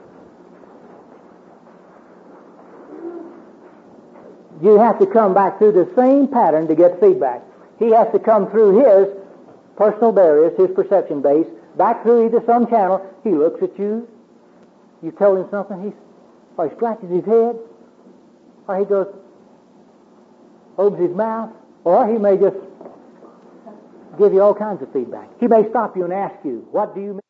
S1: You have to come back through the same pattern to get feedback. He has to come through his personal barriers, his perception base, back through either some channel. He looks at you. You tell him something, or he scratches his head, or he goes, opens his mouth, or he may just give you all kinds of feedback. He may stop you and ask you, what do you mean?